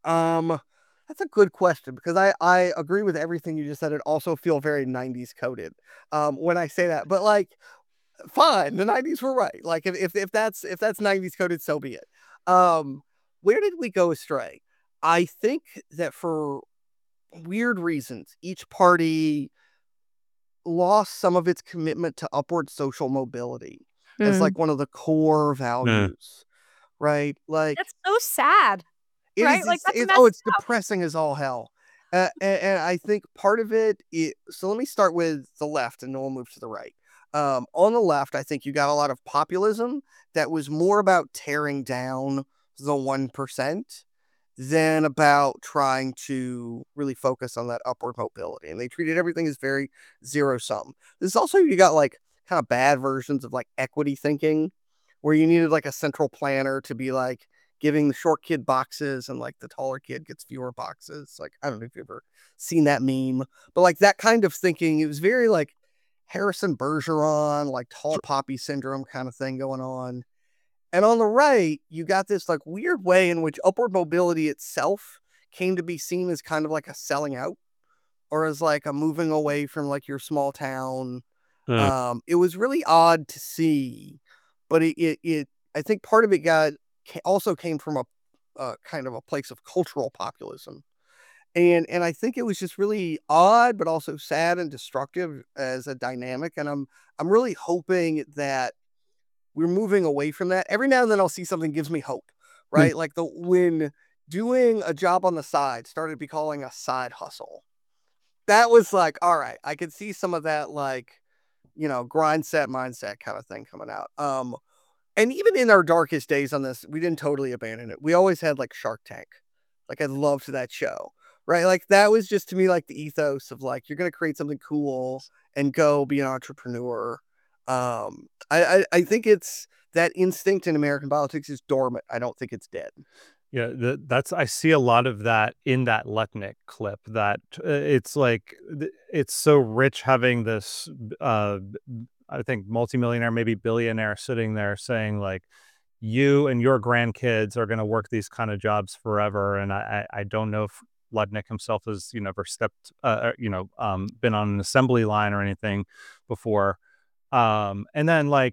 Speaker 2: Um, that's a good question because I I agree with everything you just said. It also feel very nineties coded. Um, when I say that, but like, fine, the nineties were right. Like, if if if that's if that's nineties coded, so be it. Um, where did we go astray? I think that for weird reasons, each party lost some of its commitment to upward social mobility as
Speaker 3: Hmm.
Speaker 2: like one of the core
Speaker 1: Yeah.
Speaker 2: values, right? Like,
Speaker 3: That's so sad,
Speaker 2: it
Speaker 3: right?
Speaker 2: is,
Speaker 3: Like,
Speaker 2: it's,
Speaker 3: that's
Speaker 2: it's oh,
Speaker 3: messed
Speaker 2: it's
Speaker 3: up.
Speaker 2: depressing as all hell. Uh, and, and I think part of it, it, so let me start with the left and then we'll move to the right. Um, on the left, I think you got a lot of populism that was more about tearing down the one percent than about trying to really focus on that upward mobility. And they treated everything as very zero sum. This also, you got like kind of bad versions of like equity thinking, where you needed like a central planner to be like giving the short kid boxes and like the taller kid gets fewer boxes. Like, I don't know if you've ever seen that meme, but like that kind of thinking, it was very like Harrison Bergeron, like tall poppy syndrome kind of thing going on. And on the right, you got this like weird way in which upward mobility itself came to be seen as kind of like a selling out, or as like a moving away from like your small town.
Speaker 1: Mm.
Speaker 2: Um, it was really odd to see, but it, it, it I think part of it got also came from a, a kind of a place of cultural populism. And and I think it was just really odd, but also sad and destructive as a dynamic. And I'm I'm really hoping that we're moving away from that. Every now and then I'll see something gives me hope, right? Like the when doing a job on the side started to be calling a side hustle. That was like, all right, I could see some of that, like, you know, grind set mindset kind of thing coming out. Um, and even in our darkest days on this, we didn't totally abandon it. We always had like Shark Tank. Like I loved that show, right? Like that was just to me like the ethos of like, you're going to create something cool and go be an entrepreneur. Um, I, I, I think it's that instinct in American politics is dormant. I don't think it's dead.
Speaker 1: Yeah, the, that's I see a lot of that in that Letnick clip. That uh, it's like th- it's so rich having this, uh, I think multimillionaire, maybe billionaire, sitting there saying like, "You and your grandkids are going to work these kind of jobs forever." And I, I I don't know if Letnick himself has you know ever stepped, uh, you know, um, been on an assembly line or anything before. Um, and then like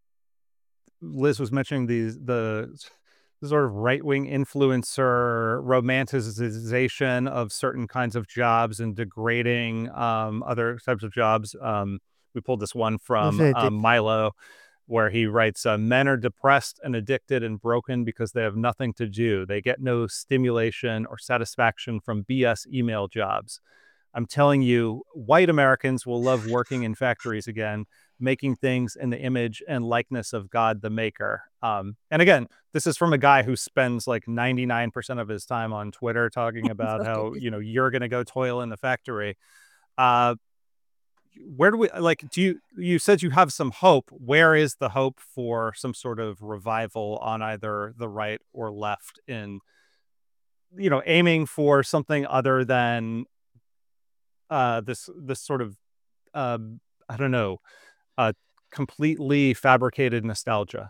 Speaker 1: Liz was mentioning these the sort of right-wing influencer romanticization of certain kinds of jobs and degrading um, other types of jobs. Um, we pulled this one from um, Milo, where he writes, uh, men are depressed and addicted and broken because they have nothing to do. They get no stimulation or satisfaction from B S email jobs. I'm telling you, white Americans will love working in factories again, making things in the image and likeness of God the Maker. Um, and again, this is from a guy who spends like ninety-nine percent of his time on Twitter talking about how, you know, you're going to go toil in the factory. Uh, where do we, like, do you, you said you have some hope. Where is the hope for some sort of revival on either the right or left in, you know, aiming for something other than uh, this, this sort of, uh, I don't know, uh, completely fabricated nostalgia?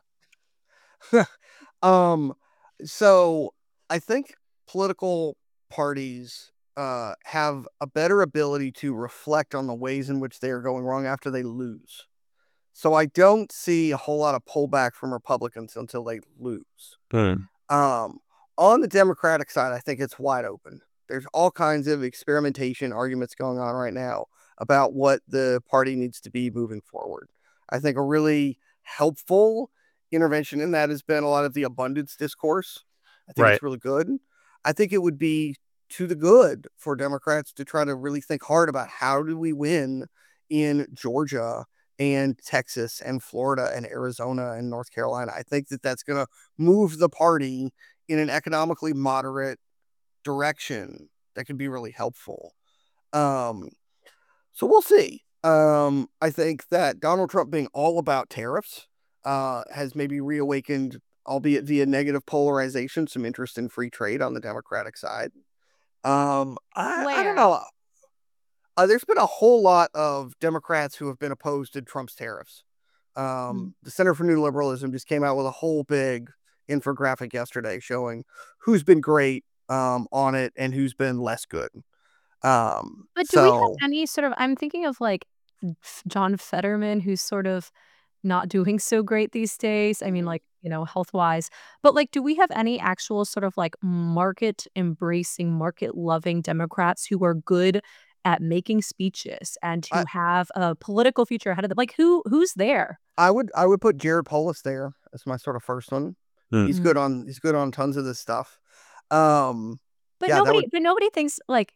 Speaker 2: um, so I think political parties uh, have a better ability to reflect on the ways in which they are going wrong after they lose. So I don't see a whole lot of pullback from Republicans until they lose.
Speaker 1: Mm.
Speaker 2: Um, on the Democratic side, I think it's wide open. There's all kinds of experimentation arguments going on right now about what the party needs to be moving forward. I think a really helpful intervention in that has been a lot of the abundance discourse. I think
Speaker 1: Right.
Speaker 2: it's really good. I think it would be to the good for Democrats to try to really think hard about how do we win in Georgia and Texas and Florida and Arizona and North Carolina. I think that that's going to move the party in an economically moderate direction that could be really helpful. Um, so we'll see. Um, I think that Donald Trump being all about tariffs uh, has maybe reawakened, albeit via negative polarization, some interest in free trade on the Democratic side. Um, I, I
Speaker 3: Where?
Speaker 2: don't know. Uh, there's been a whole lot of Democrats who have been opposed to Trump's tariffs. Um,
Speaker 3: Mm.
Speaker 2: The Center for New Liberalism just came out with a whole big infographic yesterday showing who's been great um, on it and who's been less good. Um,
Speaker 3: But do we have
Speaker 2: so
Speaker 3: any sort of, I'm thinking of like F- John Fetterman, who's sort of not doing so great these days. I mean, like, you know, health wise. But like, do we have any actual sort of like market embracing, market loving Democrats who are good at making speeches and who
Speaker 2: I,
Speaker 3: have a political future ahead of them? Like, who who's there?
Speaker 2: I would I would put Jared Polis there as my sort of first one.
Speaker 1: Hmm.
Speaker 2: He's
Speaker 3: Mm.
Speaker 2: good on he's good on tons of this stuff. Um,
Speaker 3: But
Speaker 2: yeah, that
Speaker 3: nobody,
Speaker 2: would
Speaker 3: but nobody thinks like,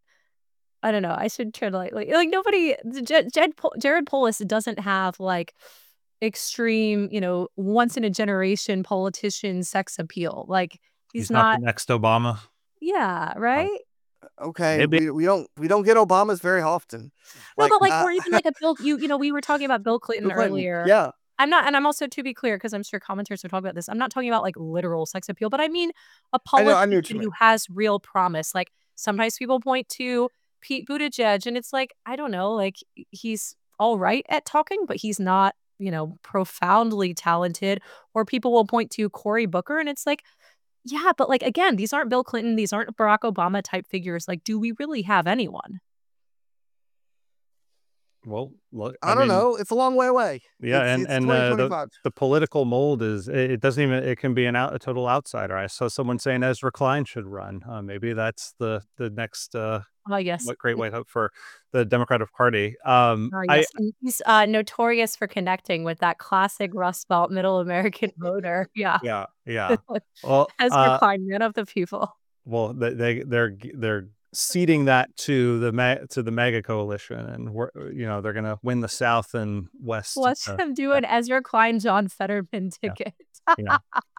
Speaker 3: I don't know. I should try to like, like, like nobody. Jed, Jed, Po- Jared Polis doesn't have like extreme, you know, once in a generation politician sex appeal. Like He's,
Speaker 1: He's not the
Speaker 3: not.
Speaker 1: next Obama.
Speaker 3: Yeah,
Speaker 1: Oh,
Speaker 3: right?
Speaker 2: Okay,
Speaker 1: maybe.
Speaker 2: we we don't we don't get Obamas very often.
Speaker 3: No,
Speaker 2: Like
Speaker 3: but like,
Speaker 2: uh,
Speaker 3: or even like a Bill. You you know, we were talking about Bill Clinton
Speaker 2: Bill Clinton,
Speaker 3: earlier.
Speaker 2: yeah.
Speaker 3: I'm not, and I'm also, to be clear, because I'm sure commenters are talking about this. I'm not talking about like literal sex appeal, but I mean a
Speaker 2: I know, I knew what
Speaker 3: politician
Speaker 2: you
Speaker 3: who
Speaker 2: meant.
Speaker 3: has real promise. Like sometimes people point to Pete Buttigieg, and it's like, I don't know, like he's all right at talking, but he's not, you know, profoundly talented. Or people will point to Cory Booker, and it's like, yeah, but like again, these aren't Bill Clinton, these aren't Barack Obama type figures. Like, do we really have anyone?
Speaker 1: Well, look,
Speaker 2: I
Speaker 1: I
Speaker 2: don't
Speaker 1: mean,
Speaker 2: know. It's a long way away.
Speaker 1: yeah,
Speaker 2: It's
Speaker 1: and
Speaker 2: it's
Speaker 1: and uh, the
Speaker 2: 2025.
Speaker 1: the political mold is it, it doesn't even it can be an out a total outsider. I saw someone saying Ezra Klein should run. Uh, maybe that's the the next uh,
Speaker 3: Oh, yes.
Speaker 1: what great white hope for the Democratic Party. Um,
Speaker 3: Oh,
Speaker 1: I
Speaker 3: yes. And he's uh, notorious for connecting with that classic Rust Belt middle American voter. Yeah.
Speaker 1: yeah yeah. Well,
Speaker 3: Ezra
Speaker 1: uh,
Speaker 3: Klein, man of the people.
Speaker 1: well, they they they're g- they're ceding that to the ma- to the MAGA coalition, and we're you know they're gonna win the South and West.
Speaker 3: Watch
Speaker 1: Uh,
Speaker 3: him do
Speaker 1: yeah,
Speaker 3: an Ezra Klein, John Fetterman
Speaker 1: yeah,
Speaker 3: ticket.
Speaker 1: yeah.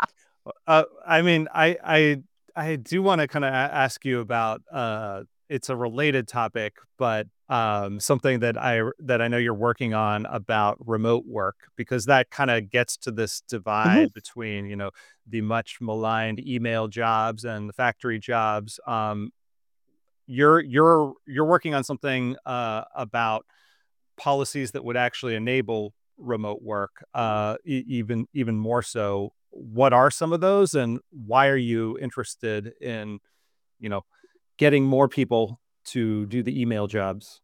Speaker 1: Uh, I mean, I I I do want to kind of ask you about. Uh, it's a related topic, but um, something that I that I know you're working on about remote work, because that kind of gets to this
Speaker 2: Mhm.
Speaker 1: divide between you know the much maligned email jobs and the factory jobs. Um, you're you're you're working on something uh, about policies that would actually enable remote work, uh, e- even even more so. What are some of those, and why are you interested in, you know, getting more people to do the email jobs?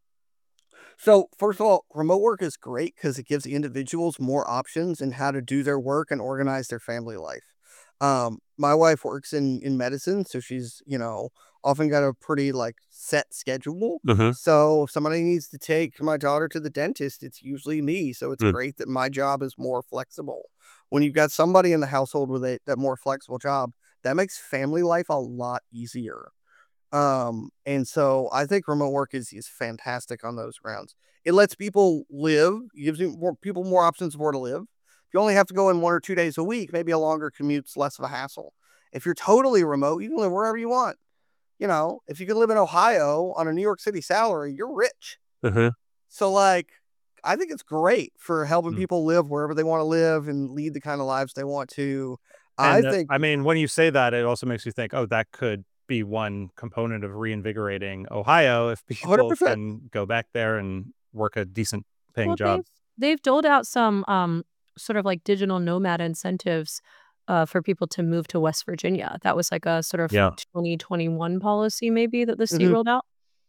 Speaker 2: So, first of all, remote work is great because it gives individuals more options in how to do their work and organize their family life. Um, my wife works in in medicine, so she's, you know, often got a pretty like set schedule.
Speaker 1: Uh-huh.
Speaker 2: So, if somebody needs to take my daughter to the dentist, it's usually me. So, it's
Speaker 1: Good.
Speaker 2: great that my job is more flexible. When you've got somebody in the household with a that more flexible job, that makes family life a lot easier. Um, and so I think remote work is is fantastic on those grounds. It lets people live, gives you more people more options of where to live. If you only have to go in one or two days a week, maybe a longer commute's less of a hassle. If you're totally remote, you can live wherever you want. You know, if you can live in Ohio on a New York City salary, you're rich.
Speaker 1: Uh-huh.
Speaker 2: So like I think it's great for helping
Speaker 1: Mm.
Speaker 2: people live wherever they want to live and lead the kind of lives they want to. I
Speaker 1: And uh,
Speaker 2: think
Speaker 1: I mean, when you say that, it also makes you think, oh, that could be one component of reinvigorating Ohio if people
Speaker 2: one hundred percent.
Speaker 1: can go back there and work a decent paying
Speaker 3: Well,
Speaker 1: job.
Speaker 3: they've they've doled out some um sort of like digital nomad incentives uh for people to move to West Virginia. That was like a sort of
Speaker 1: Yeah.
Speaker 3: twenty twenty-one policy maybe that the state
Speaker 2: Mhm.
Speaker 3: rolled out.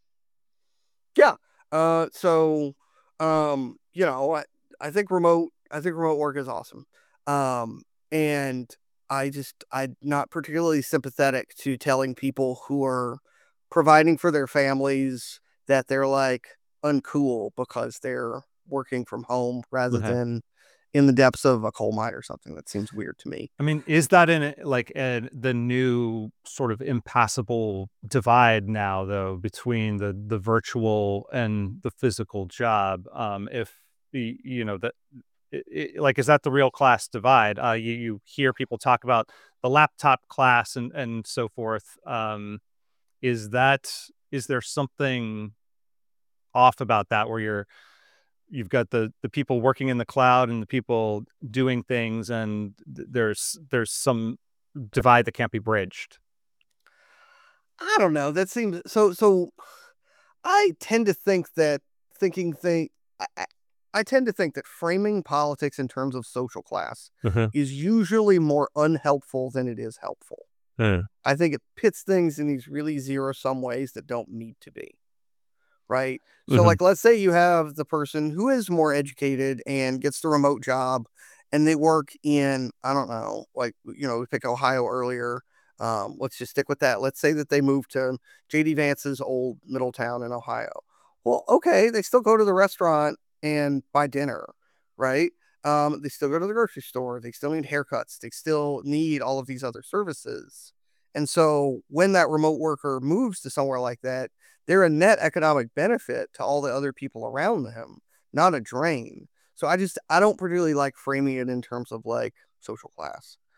Speaker 2: Yeah. Uh, so, um, you know, I, I think remote, I think remote work is awesome. Um, and I just, I'm not particularly sympathetic to telling people who are providing for their families that they're like uncool because they're working from home rather
Speaker 1: Okay.
Speaker 2: than in the depths of a coal mine or something. That seems weird to me.
Speaker 1: I mean, is that in a- like a, the new sort of impassable divide now, though, between the the virtual and the physical job? Um, if the you know that i i like, is that the real class divide? Uh, you you hear people talk about the laptop class and and so forth. Um, is that is there something off about that where you're you've got the the people working in the cloud and the people doing things, and th- there's there's some divide that can't be bridged.
Speaker 2: I don't know. That seems so. So I tend to think that thinking thing. I, I I tend to think that framing politics in terms of social class
Speaker 1: Uh-huh.
Speaker 2: is usually more unhelpful than it is helpful.
Speaker 1: Yeah.
Speaker 2: I think it pits things in these really zero sum ways that don't need to be. Right. So,
Speaker 1: Mhm.
Speaker 2: like, let's say you have the person who is more educated and gets the remote job and they work in, I don't know, like, you know, we picked Ohio earlier. Um, let's just stick with that. Let's say that they move to J D Vance's old Middletown in Ohio. Well, okay, they still go to the restaurant and buy dinner, right? Um, they still go to the grocery store. They still need haircuts. They still need all of these other services. And so when that remote worker moves to somewhere like that, they're a net economic benefit to all the other people around them, not a drain. So I just I don't particularly like framing it in terms of like social class.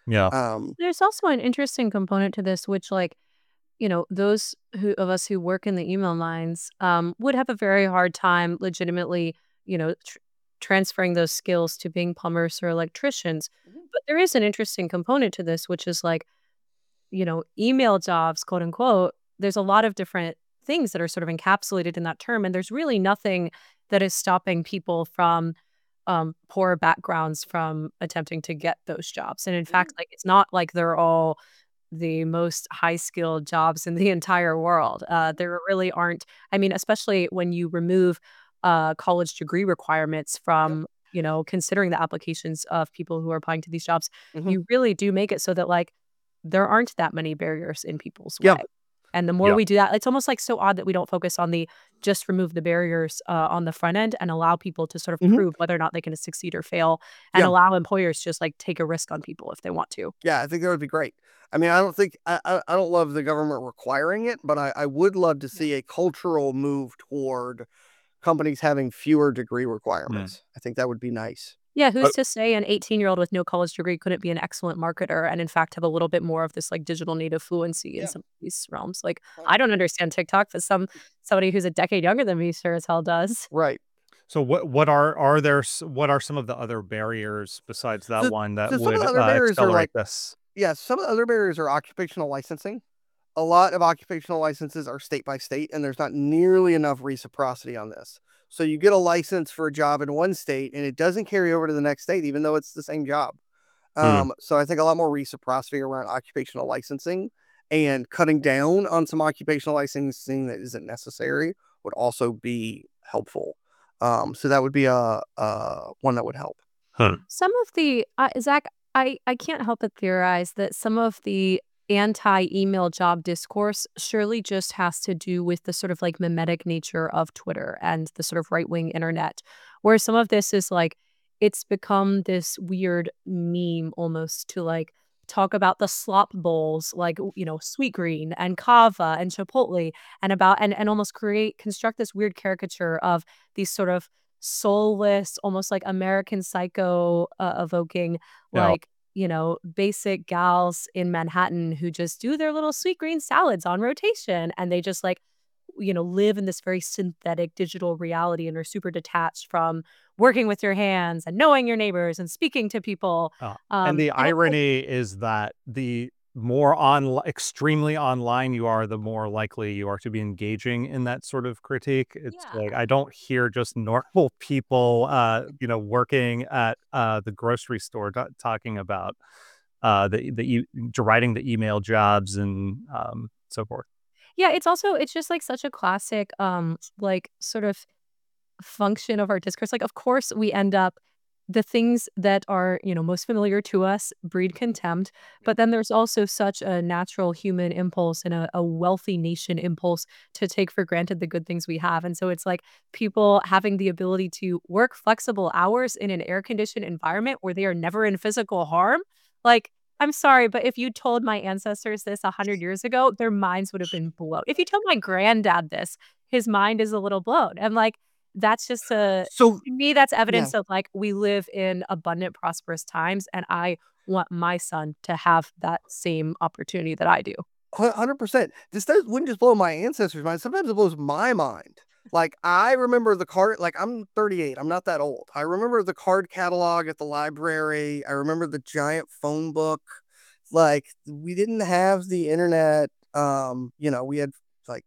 Speaker 1: Yeah.
Speaker 2: Um,
Speaker 3: There's also an interesting component to this, which, like, you know, those who of us who work in the email lines um, would have a very hard time legitimately, you know, tr- transferring those skills to being plumbers or electricians.
Speaker 2: Mhm.
Speaker 3: But there is an interesting component to this, which is like, you know, email jobs, quote unquote. There's a lot of different things that are sort of encapsulated in that term, and there's really nothing that is stopping people from um, poor backgrounds from attempting to get those jobs. And in fact, like it's not like they're all the most high skilled jobs in the entire world. Uh, there really aren't. I mean, especially when you remove uh, college degree requirements
Speaker 2: Yep.
Speaker 3: from, you know, considering the applications of people who are applying to these jobs,
Speaker 2: Mhm.
Speaker 3: you really do make it so that like there aren't that many barriers in people's
Speaker 2: Yeah.
Speaker 3: way. And the more
Speaker 1: Yeah.
Speaker 3: we do that, it's almost like so odd that we don't focus on the just remove the barriers uh, on the front end and allow people to sort of
Speaker 2: Mhm.
Speaker 3: prove whether or not they can succeed or fail, and
Speaker 2: Yeah.
Speaker 3: allow employers just like take a risk on people if they want to.
Speaker 2: Yeah, I think that would be great. I mean, I don't think I I, I don't love the government requiring it, but I, I would love to see a cultural move toward companies having fewer degree
Speaker 1: Mm.
Speaker 2: requirements. I think that would be nice.
Speaker 3: Yeah,
Speaker 1: Uh,
Speaker 3: who's to say an eighteen-year-old with no college degree couldn't be an excellent marketer and in fact have a little bit more of this like digital native fluency in
Speaker 2: Yeah.
Speaker 3: some of these realms? Like
Speaker 2: Uh,
Speaker 3: I don't understand TikTok, but some somebody who's a decade younger than me sure as hell does.
Speaker 2: Right.
Speaker 1: So what what are are there s- what are some of the other barriers besides that
Speaker 2: So,
Speaker 1: one that
Speaker 2: so some of
Speaker 1: would
Speaker 2: the other
Speaker 1: uh,
Speaker 2: barriers are
Speaker 1: accelerate
Speaker 2: like,
Speaker 1: this?
Speaker 2: yeah, some of the other barriers are occupational licensing. A lot of occupational licenses are state by state, and there's not nearly enough reciprocity on this. So you get a license for a job in one state, and it doesn't carry over to the next state, even though it's the same job.
Speaker 1: Hmm.
Speaker 2: Um, so I think a lot more reciprocity around occupational licensing and cutting down on some occupational licensing that isn't necessary would also be helpful. Um, so that would be a, a one that would help.
Speaker 1: Huh.
Speaker 3: Some of the uh, Zach, I I can't help but theorize that some of the anti-email job discourse surely just has to do with the sort of like mimetic nature of Twitter and the sort of right-wing internet, where some of this is like it's become this weird meme almost to like talk about the slop bowls like you know Sweetgreen and Kava and Chipotle and about and and almost create construct this weird caricature of these sort of soulless, almost like American Psycho uh, evoking,
Speaker 1: Yeah.
Speaker 3: like, you know, basic gals in Manhattan who just do their little sweet green salads on rotation. And they just like, you know, live in this very synthetic digital reality and are super detached from working with your hands and knowing your neighbors and speaking to people.
Speaker 1: Uh, and
Speaker 3: Um,
Speaker 1: the
Speaker 3: and it, it-
Speaker 1: irony is that the more on extremely online you are, the more likely you are to be engaging in that sort of critique. It's
Speaker 3: yeah.
Speaker 1: like I don't hear just normal people, uh, you know, working at uh, the grocery store ta- talking about uh, the the e- writing the email jobs and um, so forth.
Speaker 3: Yeah, it's also, it's just like such a classic, um, like sort of function of our discourse. Like, of course, we end up the things that are, you know, most familiar to us breed contempt. But then there's also such a natural human impulse and a, a wealthy nation impulse to take for granted the good things we have. And so it's like people having the ability to work flexible hours in an air conditioned environment where they are never in physical harm. Like, I'm sorry, but if you told my ancestors this a hundred years ago, their minds would have been blown. If you told my granddad this, his mind is a little blown. And like, that's just a
Speaker 2: So
Speaker 3: to me, that's
Speaker 2: yeah,
Speaker 3: evidence of like we live in abundant, prosperous times, and I want my son to have that same opportunity that I do.
Speaker 2: one hundred percent. This does, wouldn't just blow my ancestors' mind. Sometimes it blows my mind. Like I remember the card. Like I'm thirty-eight. I'm not that old. I remember the card catalog at the library. I remember the giant phone book. Like we didn't have the internet. Um, you know, we had like,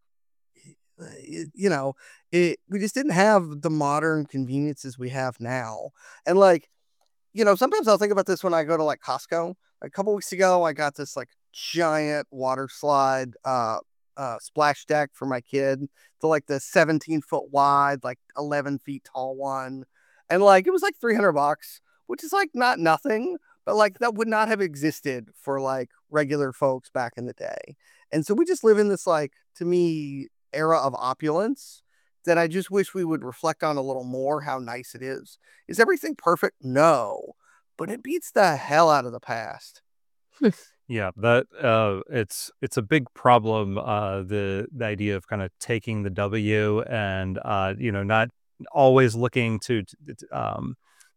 Speaker 2: y- you know, it. We just didn't have the modern conveniences we have now. And like, you know, sometimes I'll think about this when I go to like Costco. A couple weeks ago, I got this like giant water slide uh uh splash deck for my kid to like the seventeen foot wide, like eleven feet tall one. And like it was like three hundred bucks, which is like not nothing, but like that would not have existed for like regular folks back in the day. And so we just live in this like to me era of opulence that I just wish we would reflect on a little more how nice it is. Is everything perfect? No, but it beats the hell out of the past.
Speaker 1: Yeah, that uh, it's it's a big problem. Uh, the the idea of kind of taking the W and uh, you know not always looking to, t- t- um,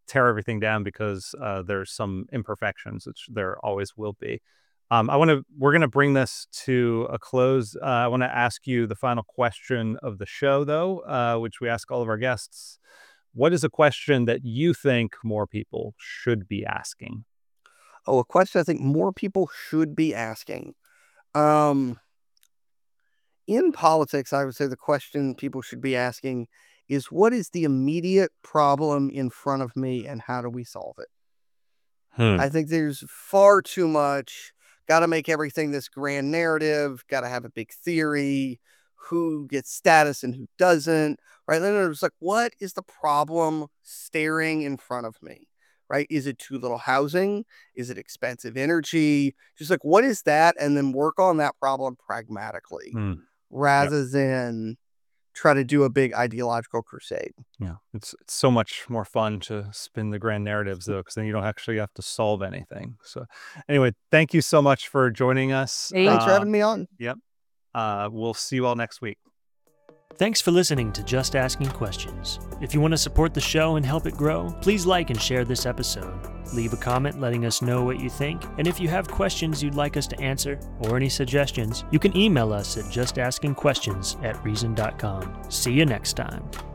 Speaker 1: tear everything down because uh, there's some imperfections, which there always will be. Um, I want to. We're going to bring this to a close. Uh, I want to ask you the final question of the show, though, uh, which we ask all of our guests. What is a question that you think more people should be asking?
Speaker 2: Oh, a question I think more people should be asking. Um, in politics, I would say the question people should be asking is, what is the immediate problem in front of me and how do we solve it?
Speaker 1: Hmm.
Speaker 2: I think there's far too much, got to make everything this grand narrative, got to have a big theory, who gets status and who doesn't, right? Then it's like, what is the problem staring in front of me, right? Is it too little housing? Is it expensive energy? Just like, what is that? And then work on that problem pragmatically
Speaker 1: Hmm.
Speaker 2: rather yep. than try to do a big ideological crusade.
Speaker 1: Yeah, it's, it's so much more fun to spin the grand narratives, though, because then you don't actually have to solve anything. So anyway, thank you so much for joining us.
Speaker 2: Thanks
Speaker 1: uh,
Speaker 2: for having me on.
Speaker 1: Yep. Uh, we'll see you all next week.
Speaker 6: Thanks for listening to Just Asking Questions. If you want to support the show and help it grow, please like and share this episode. Leave a comment letting us know what you think, and if you have questions you'd like us to answer or any suggestions, you can email us at justaskingquestions at reason dot com. See you next time.